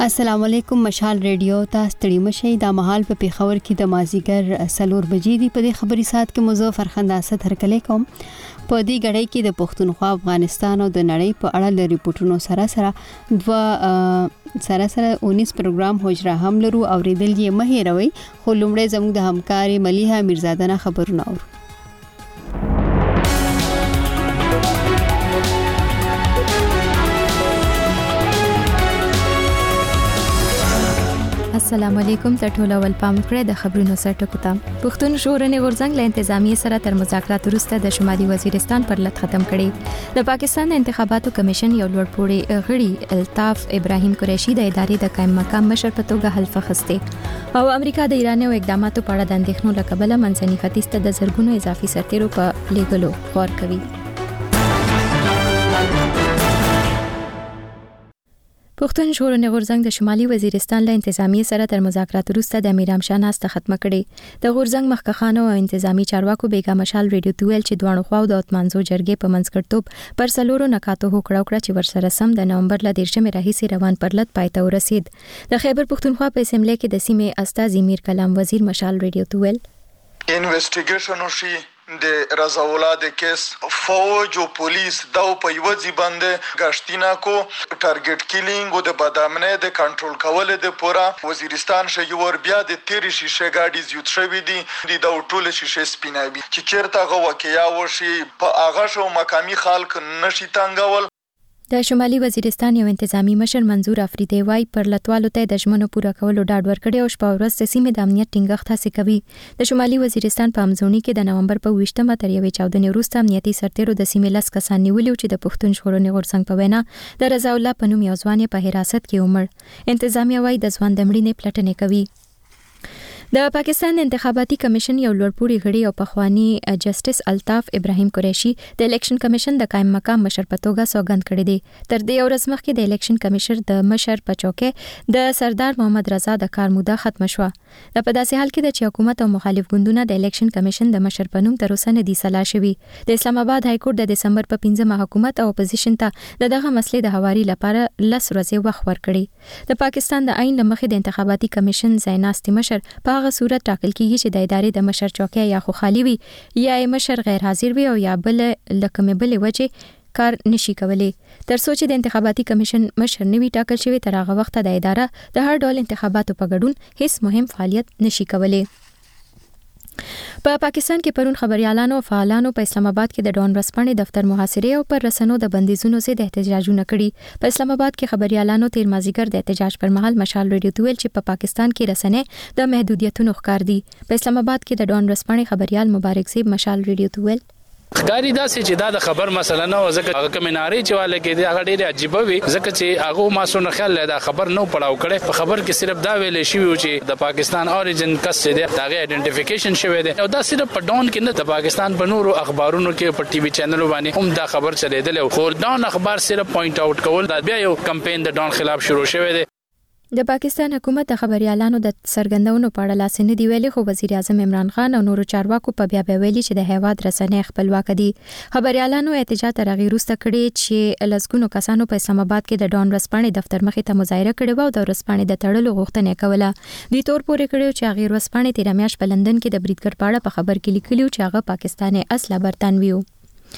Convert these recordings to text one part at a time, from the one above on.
السلام علیکم مشال ریډیو ته ستړي مشي د مهال په پیښور کې د مازیګر 4 بجې دی. په دې خبري سات کې مزه فرخنده ست هرکلی کوم. په دې غړې کې د پښتونخوا افغانستان او د نړۍ په اړه د ریپورتونو سره 19 پروګرام هوجره هم لرو او ریدل یې مهیروي. خو لومړی زموږ د همکاري مليحه میرزاده نه خبرونه اورو. السلام علیکم ته ټول اول پام کړئ د خبرونو سرټکو ته. پښتون ژغورنې غورځنګ له انتظامیې سره تر مذاکرات وروسته د شمالي وزیرستان پر لټ ختم کړي. د پاکستان د انتخاباتو کمیشن یو لوړپوړی غړي الطاف ابراهیم قریشي د ادارې د قائم مقام مشر په توګه حلف اخیسته او امریکا د ایران او اقداماتو په اړه د اندېښنو له کبله منځني ختیځ ته د زرګونو اضافي سرتیرو په لیږلو غور کوي. پښتون ژغورنې غورځنګ د شمالي وزیرستان له انتظامیې سره تر مذاکرات وروسته د امیر همشاه ناسته ختمه کړې. د غورځنګ مخکخانو او انتظامی چارواکو بیګا مشال ریډیو ته ویل چې دوه خواو د اتمانزو جرګې په منځګړتوب پر سلورو نکاتو هوکړه چې ورسره سم د نومبر ل 13 راهیسې روان پرلط پایته ورسید. د خیبر پښتونخوا په اسمبلی کې د سیمې استاذ میر کلام وزیر مشال ریډیو ته ویل انویسټیګیشن وشي د رضاولا د کیس فوج او پولیس دا په یو ځای باندې غشتینا کو ټارګټ کیلینګ او د بادامنه د کنټرول کول د پورا وزیرستان شیور بیا د تیر شیشه گاډي زیات شوی دي د ټوله شیشه سپیناوي چې چیرته غو واقعیا وشي په اغه شو مقامی خلک نشي تنګول. د شمالي وزیرستان یو انتظامی مشر منظور افریدی وای پر لټوالو ته د ژمنو پوره کولو ډاډ ورکړي او شپه ورځ د سیمې د امنیت ټینګښت هڅه کوي. د شمالي وزیرستان په امزونی کې د نومبر په 20مه تر 14 وروسته امنیتي سرتیرو د سیمې لاس کسان نیولي چې د پښتون ژغورنې غورځنګ په وینا د رضا الله په نوم یو ځوان په حراست کې عمر. انتظامی وای د ځوان د مړینې پلټنې کوي. د پاکستان انتخاباتي کمیشن یو لوړپوړی غړي او پخوانی جسټس الطاف ابراهیم قریشي د الیکشن کمیشن د قائم مقام مشر په توګه سوګند کړی دی. تر دې ورځ مخکې د الیکشن کمیشن د مشر په چوکۍ د سردار محمد رضا د کار موده ختم شوه. د په داسې حال کې د حکومت او مخالف ګوندونه د الیکشن کمیشن د مشر په نوم تر اوسه نه دي سلا شوي. د اسلام آباد های کورټ د دسمبر په 15مه حکومت او اپوزیشن ته دغه مسلې د هواري لپاره 10 ورځې وخت ورکړي. د پاکستان د عین لمخې د انتخاباتي کمیشن زیناستي مشر په هغه صورت ټاکل کیږي چې د ادارې د مشر چوکۍ یا خو خالی وي یا مشر غیر حاضر وي او یا بل لکه بل وجه کار نشي کولی. تر څو چې د انتخاباتي کمیشن مشر نوي ټاکل شوی تر هغه وخت د اداره د هر ډول انتخاباتو په ګډون هیڅ مهم فعالیت نشي کولی. په پاکستان کې پرون خبريالانو او فعالانو په اسلام آباد کې د ډون رسپانې دفتر محاصره او پر رسنو د بندیزونو سره د احتجاجونه کړي. په اسلام آباد کې خبريالانو تیر مازیګر د احتجاج پر مهال مشال ریډیو ته ویل چې په پاکستان کې رسنۍ د محدودیتونو ښکار دي. په اسلام آباد کې د ډون رسپانې خبريال مبارک سیب مشال ریډیو ته ویل خاري دا چې دا د خبر مثلا نو ځکه هغه کمناري چې والے کې دا ډېر عجیب وي ځکه چې هغه ما سونه خیال دا خبر نو پړاو کړي. په خبر کې صرف دا ویل شي چې د پاکستان اوریجن کس دی دا ایڈنټیفیکیشن شوی دی او دا صرف په ډون کې نه د پاکستان په نورو اخبارونو کې په ټي وي چینلونو باندې هم دا خبر چلیدل خو ډون اخبار صرف پوینټ اوټ کول دا بیا یو کمپاین د ډون خلاف شروع شوی دی. د پاکستان حکومت د خبريالانو د سرګندونو په اړه لاس نه دی ویلي خو وزیر اعظم عمران خان او نورو چارواکو په بیا ویلي چې د هیواد رسنۍ خپلواک دي. خبريالانو احتجاج تر هغه وروسته کړي چې لسګونو کسانو په اسلام آباد کې د ډون رسپانې دفتر مخې ته مظاهره کړې و او د رسپانې د تړلو غوښتنه کوله. دوی تور پورې کړي چې هغه رسپانې تیر میاشت په لندن کې د بریټګر په اړه په خبر کې لیکلي چې هغه پاکستاني اصله برتانوي و.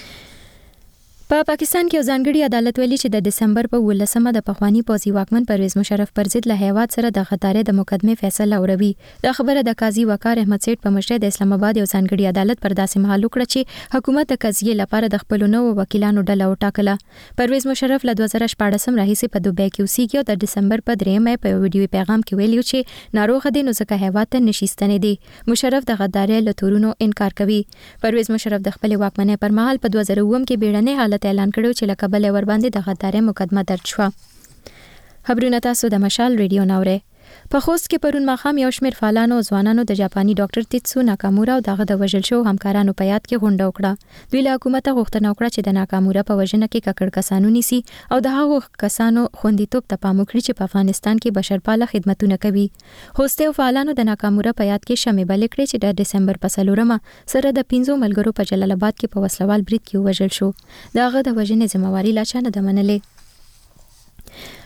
په پاکستان کې ځانګړي عدالت ویلي چې د دسمبر په 18مه د پخوانی پوځي واکمن پرویز مشرف پر ضد له هیواد سره د غدارۍ د مقدمې فیصله اوروي. دا خبره د قاضي وقار احمد سیټ په مشرۍ د اسلام آباد یو ځانګړي عدالت پر داسې مهال وکړه چې حکومت د قضیې لپاره د خپل نوو وکیلانو ډله وټاکله. پرویز مشرف له 2014 راهیسې په دوبۍ کې اوسېږي او د دسمبر په 3مه په ویډیو پیغام کې ویلي چې ناروغ دي نو ځکه هیواد ته نشي ستنېدی. مشرف د غدارۍ له تورونو انکار کوي. پرویز مشرف د خپل واکمنۍ پر مهال په 2009 کې بیړنی حالت اعلان کړو چې لکه بل ور باندې د غدارۍ مقدمه درج شو. خبرونه تاسو د مشال ریډیو نوره. په خوست کې پرون ماښام یو شمېر فعالانو او ځوانانو د جاپاني ډاکټر تیتسو ناکامورا او دغه د وژل شو همکارانو په یاد کې غونډه وکړه. دوی له حکومت غوښتنه وکړه چې د ناکامورا په وژنه کې ککړ کسانو نیسي او د هغو کسانو خوندیتوب ته پام وکړي چې په افغانستان کې بشرپاله خدمتونه کوي. خوستي فعالانو د ناکامورا په یاد کې شمع بل کړې چې د دسمبر په 4مه سره د 15 ملګرو په جلال آباد کې په وسلوال برید کې وژل شو. دغه د وژنې ذمہواری لا چانه د منلې.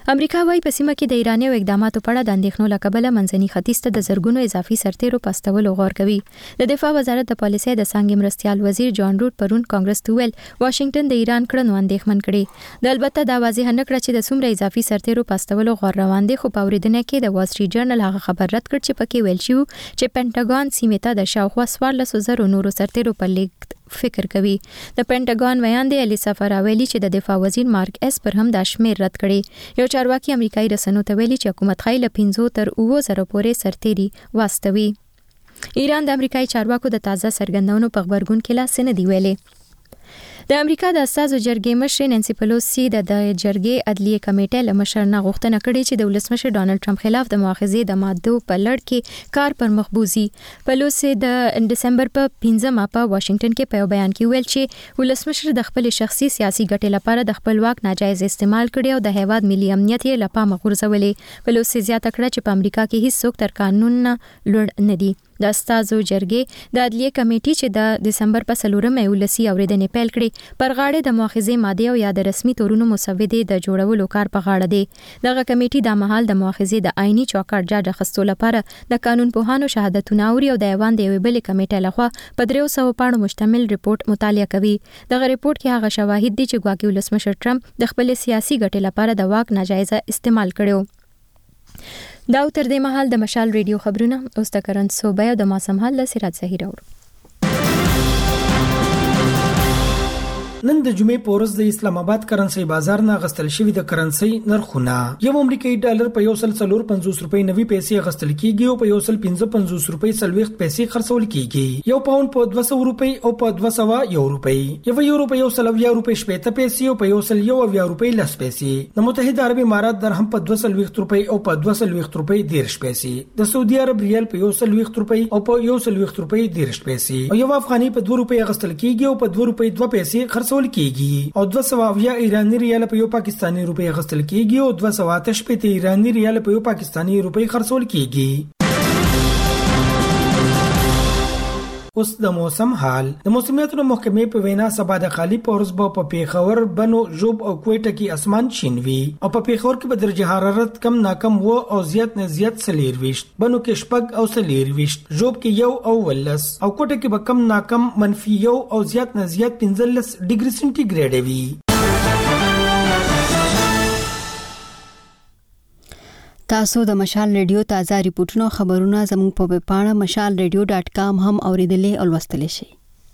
امریکا وايي په سیمه کې د ایراني اقداماتو په اړه د اندېښنو له کبله منځني ختیځ ته د زرګونو اضافي سرتیرو پاستولو غور کوي. د دفاع وزارت د پالیسۍ د څانګې مرستیال وزیر جان روډ پرون کانګرس ته ویل واشنگټن د ایران کړنو اندېښمن کړي. د البته دا واضح نه کړه چې د څومره اضافي سرتیرو پاستولو غور روان دي، خو په اورېدنه کې د وال سټریټ جرنل هغه خبر رد کړ چې پکې ویل شو چې پینټاګون سیمې ته د شاوخوا 14,000 نورو سرتیرو په لیږد فکر کوي. د پینټاګون ویان دی الیسا فراویلی چې د دفاع وزیر مارک اس پر هم دا شمیر رد کړي. یو چارواکي امریکایي رسنیو ته ویلي چې حکومت خای له 500 تر 9,000 پورې سرتیري واستوي. ایران د امریکایي چارواکو د تازه څرګندونو په خبرګون کې لاس نه دی ویلي. د امریکا د استازو جرګې مشر نانسي پلوسی د جرګې عدلیه کمیټې له مشر نه غوښتنه کړې چې د ولسمشر ډانلډ ټرمپ خلاف د مؤاخذې د مادو په لړ کې کار پر مخ بوزي. پلوسی د دسمبر په 15 په واشنگټن کې په بیان کې ویل چې ولسمشر د خپل شخصي سیاسي ګټې لپاره د خپل واک ناجایز استعمال کړي او د هیواد ملي امنیت یې له پامه غورځولې. پلوسی زیاته کړه چې په امریکا کې هیڅ څوک تر قانون نه لوړ نه دي. د استازو جرګې د عدلیه کمیټې چې د دسمبر په 4 ولسی اوریدنې پیل کړې پر غاړه د مؤاخذې ماده او یا د رسمي تورونو مسودې د جوړولو کار په غاړه دی. دغه کمیټې د مهال د مؤاخذې د آئینی چوکاټ جاج اخستو لپاره د قانون پوهانو شهادتونه اوري او د ایوان د یوې بلې کمیټې لخوا په 300 پاڼو مشتمل ریپورت مطالعه کوي. دغه ریپورت کې هغه شواهد دي چې ګواکې ولسمشر ټرمپ د خپل سیاسي ګټې لپاره د واک ناجایزه استعمال کړو. دا تر دې مهال د مشال ریډیو خبرونه اوس د کرنٹ صوبه او د موسم حال له سراج زهیر اورو. نن د جمعې په ورځ د اسلام آباد کرنسي بازار نه غستل شوی د کرنسي نرخونه یو امریکایي ډالر په 1.450 روپۍ 90 پیسې غستل کیږي او په 1.55 روپۍ 40 پیسې خرڅول کیږي. یو پاوند په 200 روپۍ او په 201 روپۍ، یو یورو په 120 روپۍ 70 پیسې او په 120 روپۍ 10 پیسې. د متحده عرب امارات درهم په 220 روپۍ او په 220 روپۍ 10 پیسې. د سعودي عرب ریال په 120 روپۍ او په 120 روپۍ 10 پیسې. او یو افغاني په 2 روپۍ غستل کیږي او په 2 روپۍ 2 پیسې خرڅول کیږي. او 200 ایرانی ریال په یو پاکستانی روپۍ غستل کیږي او 280 ایرانی ریال په یو پاکستانی روپۍ خرڅول کیږي. اوس د موسم حال. د موسمیاتو محکمې په وینا سبا د خالی پورز په پیښور، بنو، جوب او کوټه کې اسمان شین وي او په پیښور کې به درجه حرارت کم ناکم و او زیات نه زیات 40، بنو کې شپږ او 40، جوب کې 1 او 10 او کوټه کې به کم ناکم -1 او زیات نه زیات 15 ډیګري سنټیګریډ وي. تاسو د مشال ریډیو تازه ریپورتونو خبرونه زموږ په ویب پاڼه mashalradio.com هم اوریدلې او لوستلی شئ.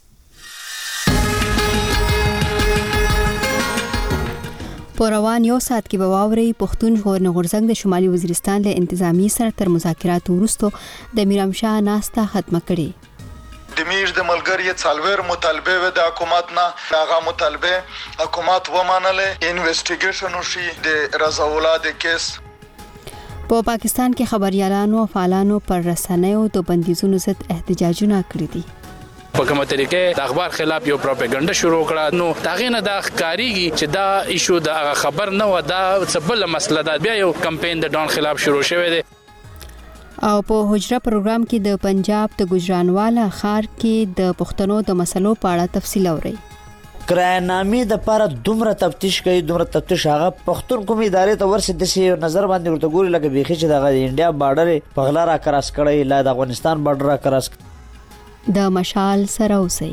په روان یو ساعت کې به واورئ پښتون ژغورنې غورځنګ د شمالي وزیرستان له انتظامی سره تر مذاکراتو وروسته د میرامشاه ناسته ختمه کړې. د میر د ملګری څلور مطالبه و د حکومت نه هغه مطالبه حکومت ومنله. انویسټیګیشن وشي د رضا اولاد کیس. په پاکستان کې خبريالانو او فعالانو پر رسنیو د بندیزونو ضد احتجاجونه کړي دي. په کومه طریقې د اخبار خلاف یو پروپاګاندا شروع کړه، نو تاغه نه دا ښکاریږي چې دا ایشو د خبر نه و، دا څه بل مسله ده. بیا یو کمپاین د ډان خلاف شروع شوی دی. او په حجره پروګرام کې د پنجاب د ګجرانواله ښار کې د پښتنو د مسلو په اړه تفصیل اورئ. کرایه‌نامې د لپاره دومره تفتیش کوي، دومره تفتیش هغه پښتون کوم ادارې ته ورسې د سی نظر باندې ورته ګوري لکه بیخي چې د انډیا بارډر په غلا را کراس کړی، لا د افغانستان بارډر را کراس. د مشال سره اوسئ.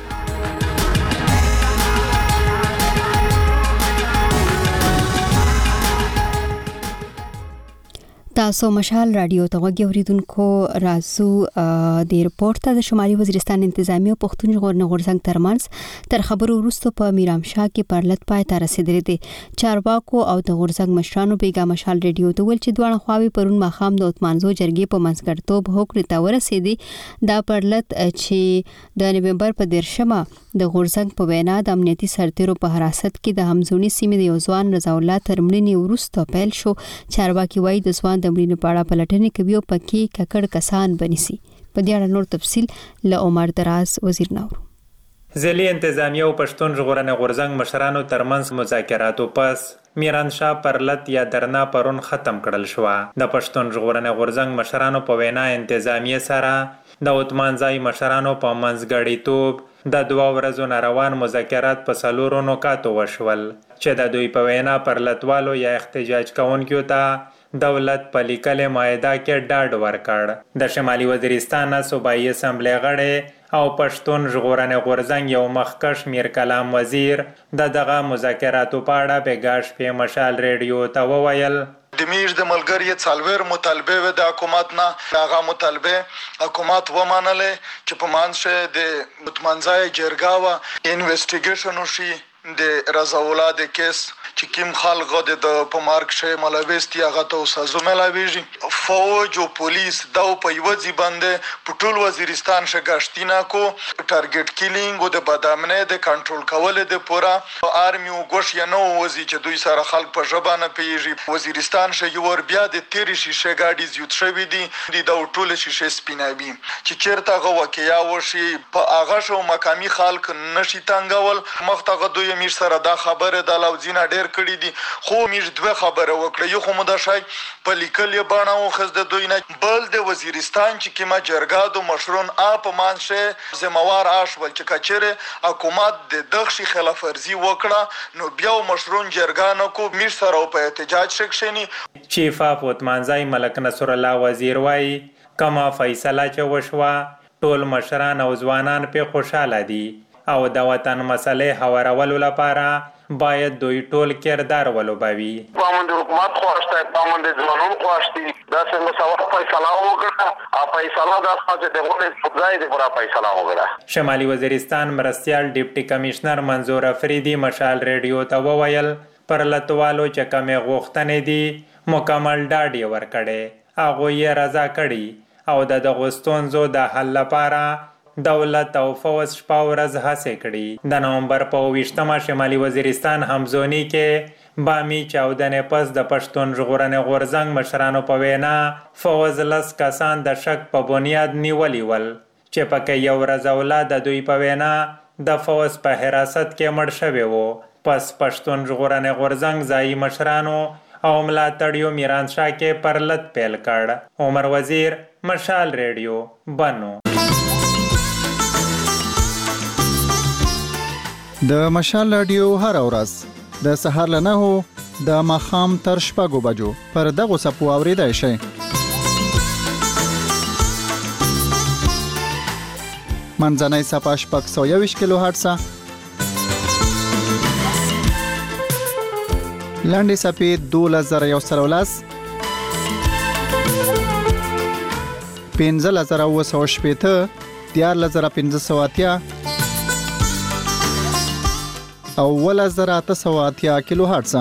تاسو مشال رادیو ته غوږی اوریدونکو، رازو د ریپورت ته د شمالي وزیرستان انتظامی او پښتون ژغورنې غورځنګ ترمنځ تر خبرو وروسته په میرامشاه کې پرلط پای ته رسیدلې دي. چارواکو او د غورځنګ مشرانو بیګا مشال رادیو ته ول چې دوه خواوي پرون ماخام د اتمانزو جرګې په منځګړتوب هوکړې ته ورسېدي. دا پرلط چې د نومبر په 13 د غورځنګ په وینا د امنیتي سرتیرو په حراست کې د همزونی سیمې د یو ځوان رضا الله ترمنې وروسته پیل شو. چارواکي وایي د ځوان د مړینې په اړه پلټنې کوي او پکې ککړ کسان بنسي. په دې اړه نور تفصیل له عمر دراز وزیر نورو. ځلې انتظامیه او پښتون ژغورنې غورځنګ مشرانو ترمنځ مذاکراتو پس میرانشاه پرلط یا درنا پرون ختم کړل شو. د پښتون ژغورنې غورځنګ مشرانو په وینا انتظامیه سره د عثمانځای مشرانو په منځګړیتوب د 2 ورځو روان مذاکرات په 4 نکاتو وشول، چې د دوی په وینا پر لټوالو یا احتجاج کوونکو ته دولت په لیکلې معاهده کې ډاډ ورکړ. د شمالي وزیرستان صوبایي اسمبلی غړی او پښتون ژغورنې غورځنګ یو مخکښ میر کلام وزیر دغه مذاکراتو په اړه بېګا شپې مشال ریډیو ته وویل د میش د ملګری څلور مطالبه و د حکومت نه هغه مطالبه حکومت ومنله چې په مانشه د متمنځای جرګه و انویسټیګیشن وشي د رضاولا د کیس چې کوم خلک د په مارک شه ملويستي هغه ته سازو ملاويږي فوج او پولیس دا په یو ځای باندې په ټول وزیرستان شګاشتینا کو ټارګټ کیلینګ او د بادامنه د کنټرول کول د پورا آرمي او ګوش یا نو وزي چې دوی سره خلک په ژبانه پیږي وزیرستان شه یو ور بیا د تیری شیشه گاډي زیات شوی دي د ټول شیشه سپیناوي چې چیرته غو وکیا وشي په هغه شو مقامی خلک نشي تنګول مختغه دوی میر سره دا خبره د لوزینا ډیر کړی دي خو میر دوه خبره وکړه یو خو مدشای په لیکل باندې او خز د دوی نه بل د وزیرستان چې کیما جرګه دو مشرون اپ مانشه زموار آشول چې کچره حکومت د دغشي خلاف ورزي وکړه نو بیا مشرون جرګه نه کو میر سره په احتجاج شکشنی چیف اپ وتمنځای ملک نصر الله وزیر وای کما فیصله چې وشوا ټول مشران او ځوانان په خوشاله دي او د وطن مسلې هوارولو لپاره باید دوی ټول کردار ولوبوي. پامند حکومت خواسته پامند ځوانان خواسته دا څنګه سوال فیصله وکړه او فیصله دا څه د غوړې ځای د پورا فیصله وکړه. شمالي وزیرستان مرستيال ډیپټي کمشنر منظور افریدي مشال ریډیو ته وویل پر لټوالو چې کومې غوښتنې دي مکمل ډاډ یې ورکړي هغه یې رضا کړي او د دغو ستونزو د حل لپاره دولت او فوج شپه ورځ هڅې کړي. د نومبر په 28مه شمالي وزیرستان همزونی کې بامي چاودنې پس د پښتون ژغورنې غورځنګ مشرانو په وینا فوج لس کسان د شک په بنیاد نیولي ول چې پکې یو رضاولا د دوی په وینا د فوج په حراست کې مړ شوی وو. پس پښتون ژغورنې غورځنګ ځایي مشرانو او ملاتړیو میرانشاه کې پرلط پیل کړ. عمر وزیر مشال ریډیو بنو. د مشال رادیو هر ورځ د سهار له 9 د ماخام تر 6 بجو پر دغه سپو اوریدای شي. منځنۍ صفه 621 کیلو هرتز، لاندې صفه 2113 15980 14580 او 1880 کیلو هرتز.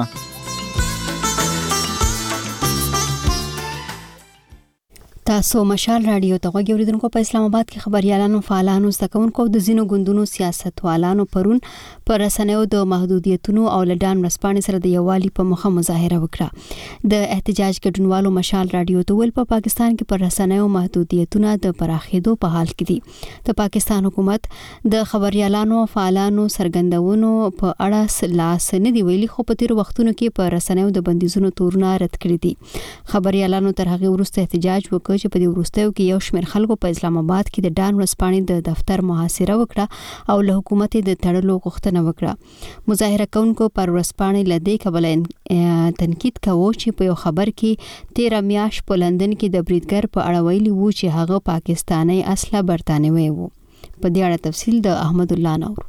تاسو مشال رادیو ته غوږی اوریدونکو په اسلام آباد کې خبريالانو فعالانو زدهکونکو د زینو ګوندونو سیاستوالانو پرون پر رسنیو د محدودیتونو او لډان رسپانې سره د یووالي په مخه مظاهره وکړه. د احتجاج ګډونوالو مشال رادیو ته ول په پاکستان کې پر رسنیو محدودیتونه د پراخېدو په حال کې دي. د پاکستان حکومت د خبريالانو فعالانو سرګندونو په اړه لاس نه دی ویلي خو په تیر وختونو کې پر رسنیو د بندیزونو تورونه رد کړی دي. خبريالانو تر هغه وروسته احتجاج وکړ چې په دې وروستیو کې یو شمېر خلکو په اسلام آباد کې د ډان ورځپاڼې د دفتر محاصره وکړه او له حکومت د تړلو غوښتنه وکړه. مظاهره کوونکو پر ورځپاڼې لدې کبل تنقید کاوه چې په یو خبر کې 13 میاشت په لندن کې د بریدګر په اړه ویلي وو چې هغه پاکستاني اصله برتانوي وو. په دې اړه تفصیل د احمد الله نور.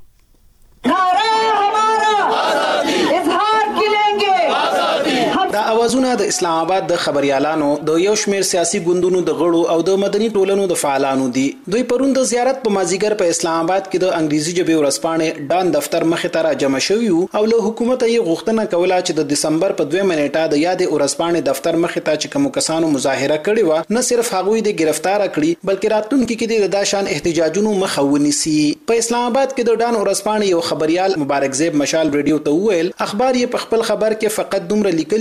دا اوازونه د اسلام آباد د خبريالانو د یو شمېر سیاسي ګوندونو د غړو او د مدني ټولنو د فعالانو دي. دوی پرون د زیارت په مازیګر په اسلام آباد کې د انګریزي ژبې ورځپاڼې ډان دفتر مخې ته را جمع شوي او له حکومت یې غوښتنه کوله چې د دسمبر په 2 نیټه د یادې ورځپاڼې دفتر مخې ته چې کوم کسانو مظاهره کړې و نه صرف هغوی د گرفتار کړي بلکې راتلونکي کې د داشان احتجاجونو مخه ونیسي. په اسلام آباد کې د ډان ورځپاڼې یو خبريال مبارک زیب مشال ریډیو ته وویل اخبار یې په خپل خبر کې فقط دومره لیکلی چې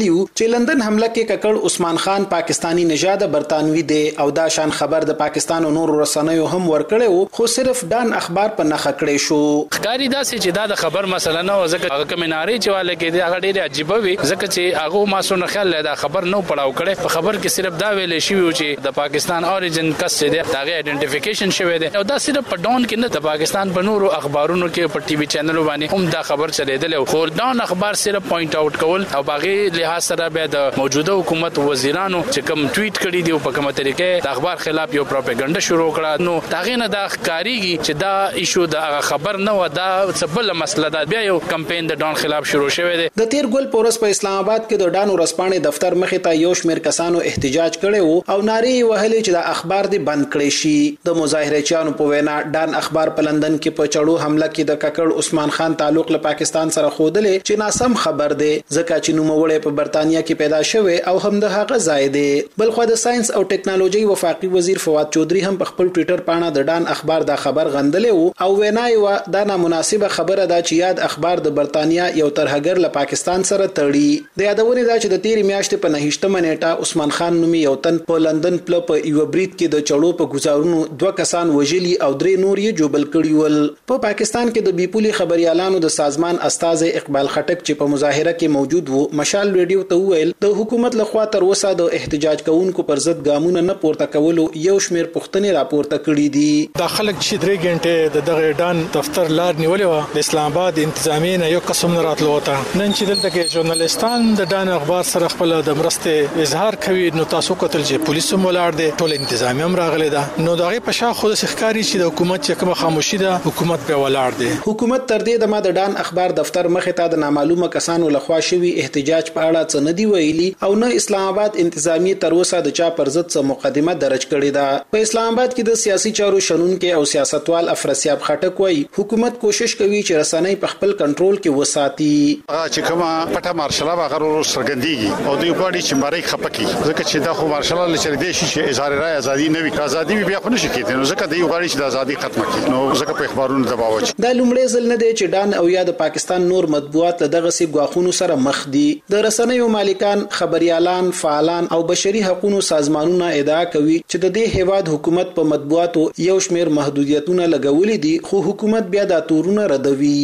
په لندن حمله کې ککړ عثمان خان پاکستانی نژاد برتانوي دی او دا شان خبر د پاکستان او نور رسنیو هم ورکړیو خو صرف ډان اخبار په نخ کړی شو. ښکاری دا چې دا د خبر مسله نه ځکه هغه کمناري چې والے کې دی هغه ډېر عجیب وي ځکه چې هغه ما سونه خیال دا خبر نو پړاو کړي په خبر کې صرف دا ویل شي چې د پاکستان اوریجن کس دی داغه آئیډنټیفیکیشن شوی دی او دا صرف په ډون کې نه د پاکستان په نورو اخبارونو کې په ټي وي چینلونو باندې هم دا خبر چلیدل خو ډون اخبار صرف پوینټ اوټ کول او باغی لحاظ سره به د موجوده حکومت وزیرانو چې کوم ټویټ کړي دی په کومه طریقې د اخبار خلاف یو پروپاګاندا شروع کړه نو داغه نه دا ښکاریږي چې دا ایشو د خبر نه و دا څه مسله ده بیا یو کمپاین د ډون خلاف شروع شوی دی. د تیر ګل پورس په اسلام آباد کې د ډان ورسپانې دفتر مخې ته یو شمېر کسانو احتجاج کړي او نارې وهلې چې د اخبار دی بند کړي شي. د مظاهرچیانو په وینا ډان اخبار په لندن کې په چړو حمله کې د ککړ عثمان خان تعلق له پاکستان سره خودلې چې ناسم خبر دی ځکه چې نوموړی په برتانیا کې پیدا شوی او هم د هغه ځای دی. بلخو د ساينس او ټکنالوژي وفاقي وزیر فواد چودري هم په خپل ټوئیټر پاڼه د ډان اخبار دا خبر غندلې او وینای و دا نامناسبه خبره ده چې یاد اخبار د برتانیا یو ترهګر له پاکستان سره تړي. د یادونه ده چې د تیر میاشتې په 9 نیټه عثمان خان نومي یو تن په لندن پله په یو برید کې د چړو په گزارونو 2 کسان وژلي او 3 نور یې جوبل کړي ول. په پاکستان کې د بیپولي خبريالانو د سازمان استاد اقبال خټک چې په مظاهره کې موجود وو مشال ریډیو ته ویل د حکومت لخوا تر اوسه د احتجاج کوونکو پر ضد ګامونه نه پورته کولو یو شمېر پوښتنې راپورته کړي دي. د خلک چې 3 غنټه دغه ډان دفتر لار نیولې و د اسلام آباد انتظامی نه یو قسم نه راتلو وته نن چې دلته کې ژورنالیستان د ډان اخبار سره خپل د مرسته اظهار کوي نو تاسو کتل چې پولیسو مولار دي ټول انتظامی هم راغلي ده نو دغه په شا خود ښکاری چې د حکومت چې کوم خاموشي ده حکومت په ولار دي. حکومت تر دې د ما د ډان اخبار دفتر مخې ته د نامعلومه کسانو لخوا شوی احتجاج په اړه څه نه دی ویلي او نه اسلام آباد انتظامی تر اوسه د چا پر ضد څه مقدمه درج کړې ده. په اسلام آباد کې د سیاسي چارو شنونکو او سیاستوال افراسیاب خټک وايي حکومت کوشش کوي چې رسنۍ په خپل کنټرول کې وساتي. چې کومه پټه مارشال هغه سرګندېږي او دوی غواړي چې ماري خپکی ځکه چې دا خو مارشال لچر دی چې اظهار رائے ازادي نه وي ازادي بیا خو نشي کېدای نو ځکه دوی غواړي چې د ازادي ختمه کړي نو ځکه په اخبارونو دباو وچ. دا لومړی ځل نه دی چې ډان او یا د پاکستان نور مطبوعات له دغه سي غواخونو سره مخ دي. د رسنیو مالکان خبريالان فعالان او بشري حقوقو سازمانونه ادعا کوي چې د دې هیواد حکومت په مطبوعاتو یو شمېر محدودیتونه لګولې دي خو حکومت بیا دا تورونه ردوي.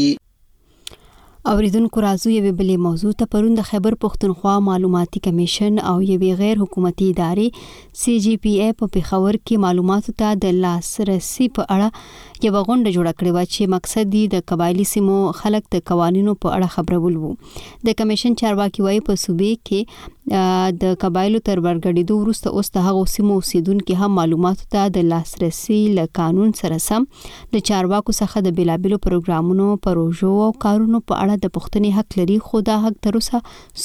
اوریدونکو راځو یو بلې موضوع ته پرون د خیبر پختونخوا معلوماتي کمیشن او یو غیر حکومتي ادارې CGPA په پیښور کې معلوماتو ته د لاسرسي په اړه یو غونډه جوړه کړې و چې مقصد دی د قبایلی سیمو خلک د قوانینو په اړه خبرول وو. د کمیشن چارواکي وایي په صوبې کې د قبایلو تر ورګړېدو وروسته اوس د هغو سیمو اوسیدونکو هم معلوماتو ته د لاسرسي له قانون سره سم د چارواکو څخه د بیلابلو پروګرامونو پروژو او کارونو په اړه د پښتني حق لري خو دا حق تر اوسه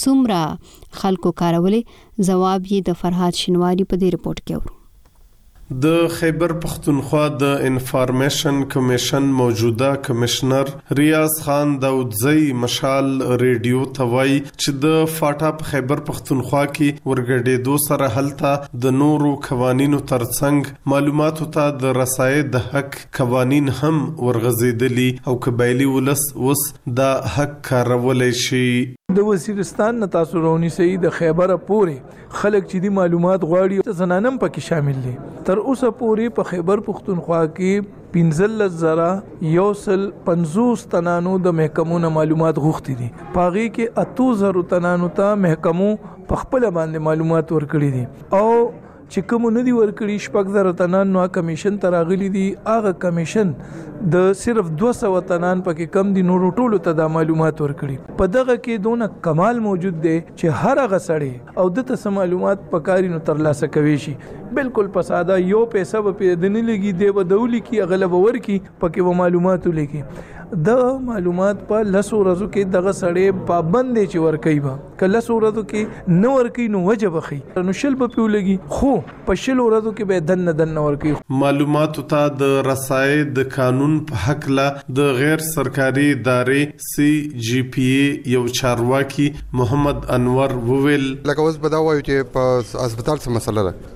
څومره خلکو کارولې جواب یې د فرهاد شینواری په دې رپورت کې اورو. د خیبر پختونخوا د انفارمیشن کمیشن موجوده کمشنر ریاض خان داودزئی مشال ریډیو توای چې د فاټا خیبر پختونخوا کې ورګډېدو سره هلته د نورو قوانینو ترڅنګ معلوماتو ته د رسایي د حق قوانین هم ورغزیدلی او قبایلی ولس وس د حق کارولای شي. د وزیرستان نه تاسو رونی سي د خیبر پورې خلک چې دی معلومات غواړي زنانم پکې شامل دي. تر اوسه پورې په خیبر پختونخوا کې 15,150 تنانو د محکمو معلومات غوښتي دي. پاغي کې 8000 تنانو ته محکمو په خپل باندې معلومات ورکړي دي او چې کوم نه دی ورکړي شپږ زره تنان نو کمیشن تراغلي دي. هغه کمیشن د صرف 200 تنان پکې کم دي نو ټولو ته د معلومات ورکړي. په دغه کې دونه کمال موجود دی چې هر هغه سړی او د تاسو معلومات پکاري نو ترلاسه کوي شي. بالکل په ساده یو پیسې په دنه لګي دی به دولي کې اغلب ورکی پکې و معلوماتو لګي. د معلومات په لسو ورځو کې دغه سړی پابند دي چې ورکی با کله لسو ورځو کې نو ورکی نو وجب خي نو شل په پیو لګي خو په شل ورځو کې به دن ورکی. معلوماتو ته د رسایي د قانون په حق لا د غیر سرکاري ادارې CGPA یو چارواکي محمد انور وویل لکه اوس بداوایو چې په هسپتال څخه مسله ده نو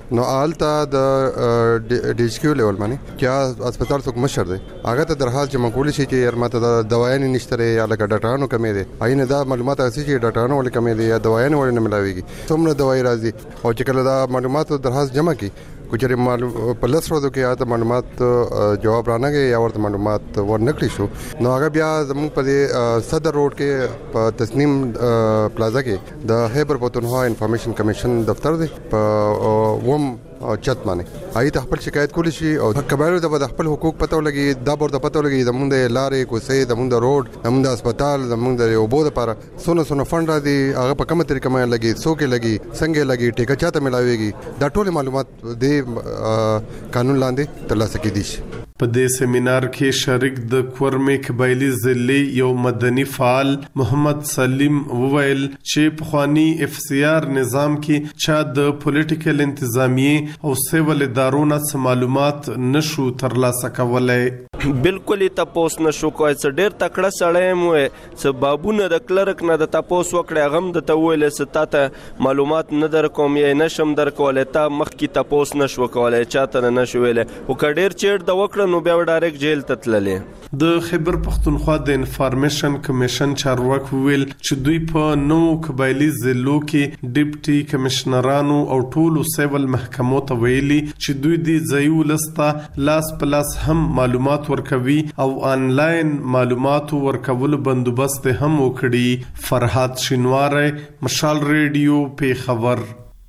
حالته د ډي ایچ کیو لیول باندې چې هسپتال څوک مشر دی هغه ته درحال چې مقوله شي چې یار ماته د دوايانې نشته یا لکه ډاکټرانو کمې دي اېنه دا معلومات اسی چې ډاکټرانو ولې کمې دي یا دوايانې ولې نه ملاويږي څومره دوايي راځي او چې کله دا معلومات درحال جمع کی کچره په لس ورځو کې یا معلومات جواب رانغی یا ورته معلومات ورنکړي شو نو هغه بیا زموږ په صدر روډ کې په تسنیم پلازا کې د خیبر پختونخوا انفارمیشن کمیشن دفتر دی په ووم چت باندې آی ته خپل شکایت کولی شي او کبایرو د خپل حقوق پته ولګي دا ورته پته ولګي زموږ د لارې کوسې زموږ د روډ زموږ د هسپتال زموږ د اوبو لپاره سونه فند را دي هغه په کومه طریقه باندې لګي څوک لګي څنګه لګي ټیکا چاته ملاويږي دا ټول معلومات د قانون لاندې ترلاسه کیدي شي په دې سیمینار کې شریک د کورمې قبایلی ضلع یو مدني فعال محمد سلیم وویل چې پخوانی اف سی آر نظام کې چا د پولیټیکل انتظامیه او سیول ادارونو معلومات نشو ترلاسه کولای بالکل تاسو نشو کوی څه ډیر تکړه سړی مو څه بابونه د کلرک نه د تاسو وکړه غم د تویل ستاته معلومات نه در کوم یې نشم در کولای ته مخ کی تاسو نشو کولای چاته نشو ویل او کډیر چیر د وکړه نو بیا ډایرکټ جیل ته تللې د خیبر پختونخوا د انفارمیشن کمیشن چارواکي ویل چې دوی په نو قبایلی ضلعو کې ډیپټي کمشنرانو او ټولو سیول محکمو ته ویلي چې دوی د ځایو لستا لاس پلاس هم معلومات ورکوي او انلاین معلوماتو ورکول بندوبست هم وکړي فرحات شینواره مشال ریډیو په خبر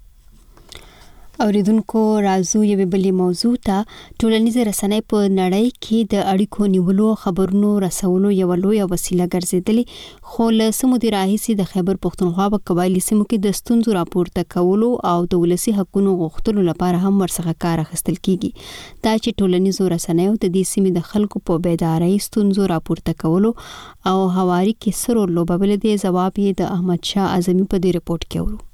اوریدونکو راځو یو بلی موضوع ته ټولنیز رسنۍ په نړۍ کې د اړیکو نیولو خبرونو رسولو یو لوی وسیله ګرځېدلې خو له سمودي راهیسي د خیبر پختونخوا په قبایلی سیمو کې د ستونزو راپورته کولو او د ولسی حقوقو غوښتلو لپاره هم ورڅخه کار اخیستل کیږي دا چې ټولنیزو رسنیو د دې سیمې د خلکو په بیدارۍ ستونزو راپورته کولو او هواري کې سره لوبول دي جواب یې د احمد شاه اعظمي په دې رپورت کې ورو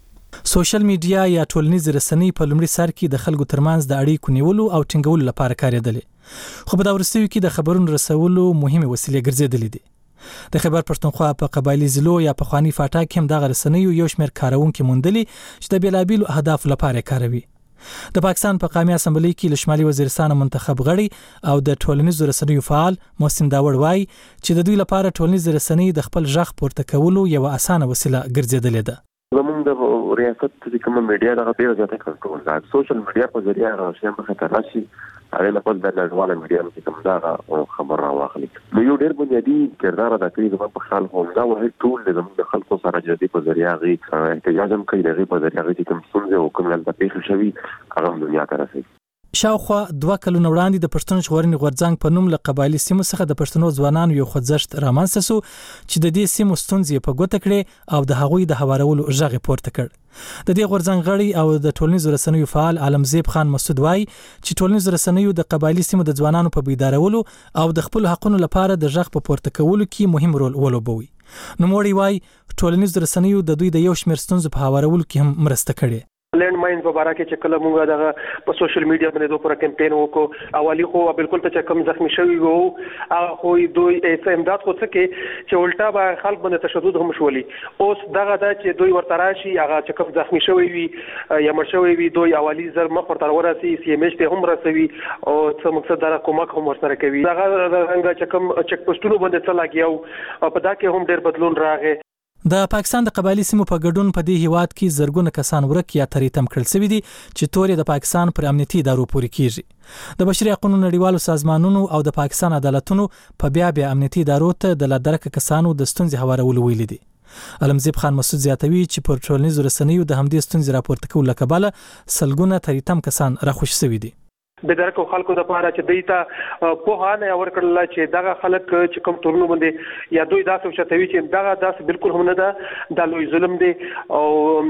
سوشل میډیا یا ټولنیز رسنۍ په لومړي سر کې د خلکو ترمنځ د اړیکو نیولو او ټینګولو لپاره کارېدلې خو په دا ورستیو کې د خبرونو رسولو مهمه وسیله ګرځېدلې دي د خیبر پښتونخوا په قبایلی ضلعو یا په خوانی فاټا کې هم د رسنیو یو شمېر کارونکو موندلي چې د بیلابیلو اهداف لپاره کاروي د پاکستان په قومي اسمبلی کې له شمالي وزیرستان منتخب غړي او د ټولنیزو رسنیو فعال محسن داوړ وایي چې د دوی لپاره ټولنیز رسنۍ د خپل ځخ پورته کولو یو اسانه وسیله ګرځېدلې ده زموږ د ریاست چې کوم میډیا دغه ډیر زیات کنټرول ده سوشل میډیا په ذریعہ راځي مخه ته راشي هغه له خپل د نړیواله میډیا کې کوم دا خبر راوخلي نو یو ډیر بنیادی کردار ادا کوي زموږ په خال هم دا وه ټول زموږ د خلکو سره جدي په ذریعہ غي احتجاج هم کوي دغه په ذریعہ غي کوم څنګه او کوم لږ پیښ شوی هغه دنیا ته رسي شاوخوا 2 کلونه وړاندې د پښتون ژغورنې غورځنګ په نوم له قبایلی سیمو څخه د پښتنو ځوانانو یو خوځښت رامنځته شو چې د دې سیمو ستونزې په ګوته کړي او د هغوی د هوارولو ژغ پورته کړ د دې غورځنګ غړي او د ټولنیزو رسنیو فعال عالمزیب خان مسعود وای چې ټولنیزو رسنیو د قبایلی سیمو د ځوانانو په بیدارولو او د خپل حقوقو لپاره د ژغ په پورته کولو کې مهم رول ولوبوي نو موري وای ټولنیزو رسنیو د دوی د یو شمېر ستونزو په هوارولو کې هم مرسته کړې لینډ ماین په باره کې چې کله موږ دغه په سوشل میډیا باندې دوه پر کمپاین وکړو اولی خو بالکل ته کم زخمی شوی وو هغه خو دوی امداد خو څه کې چې الټا به خلک باندې تشدد هم شولي اوس دغه دا چې دوی ورته راشي هغه چې کم زخمی شوی وي یا مړ شوی وي دوی اولی زر مخ ورته ورسي سی ام ایچ ته هم رسوي او څه مقصد دا کومک هم ورسره کوي دغه څنګه چې کم چک پوسټونو باندې څه لاګیاو په دا کې هم ډېر بدلون راغی د پاکستان د قبایلی سیمو په ګډون په دې هیواد کې زرګونه کسان ورک یا تریتم کړل شوی دي چې تورې د پاکستان پر امنیتي ادارو پورې کیږي د بشري حقوقو نړیوالو سازمانونو او د پاکستان عدالتونو په بیا امنیتي ادارو ته د لادرک کسانو د ستونزې هوارولو ویل دي علمزیب خان مسعود زیاتوي چې پر ټولنیزو رسنیو د همدې ستونزې راپورته کولو لپاره سلګونه تریتم کسان راخوش شوی دي به درکو خلکو د پاره چې دیتا په هانه ورکړل چې دغه خلک چې کوم تورونو باندې یا دوی داسې شتوي چې دغه داس بالکل هم نه ده د لوی ظلم دی او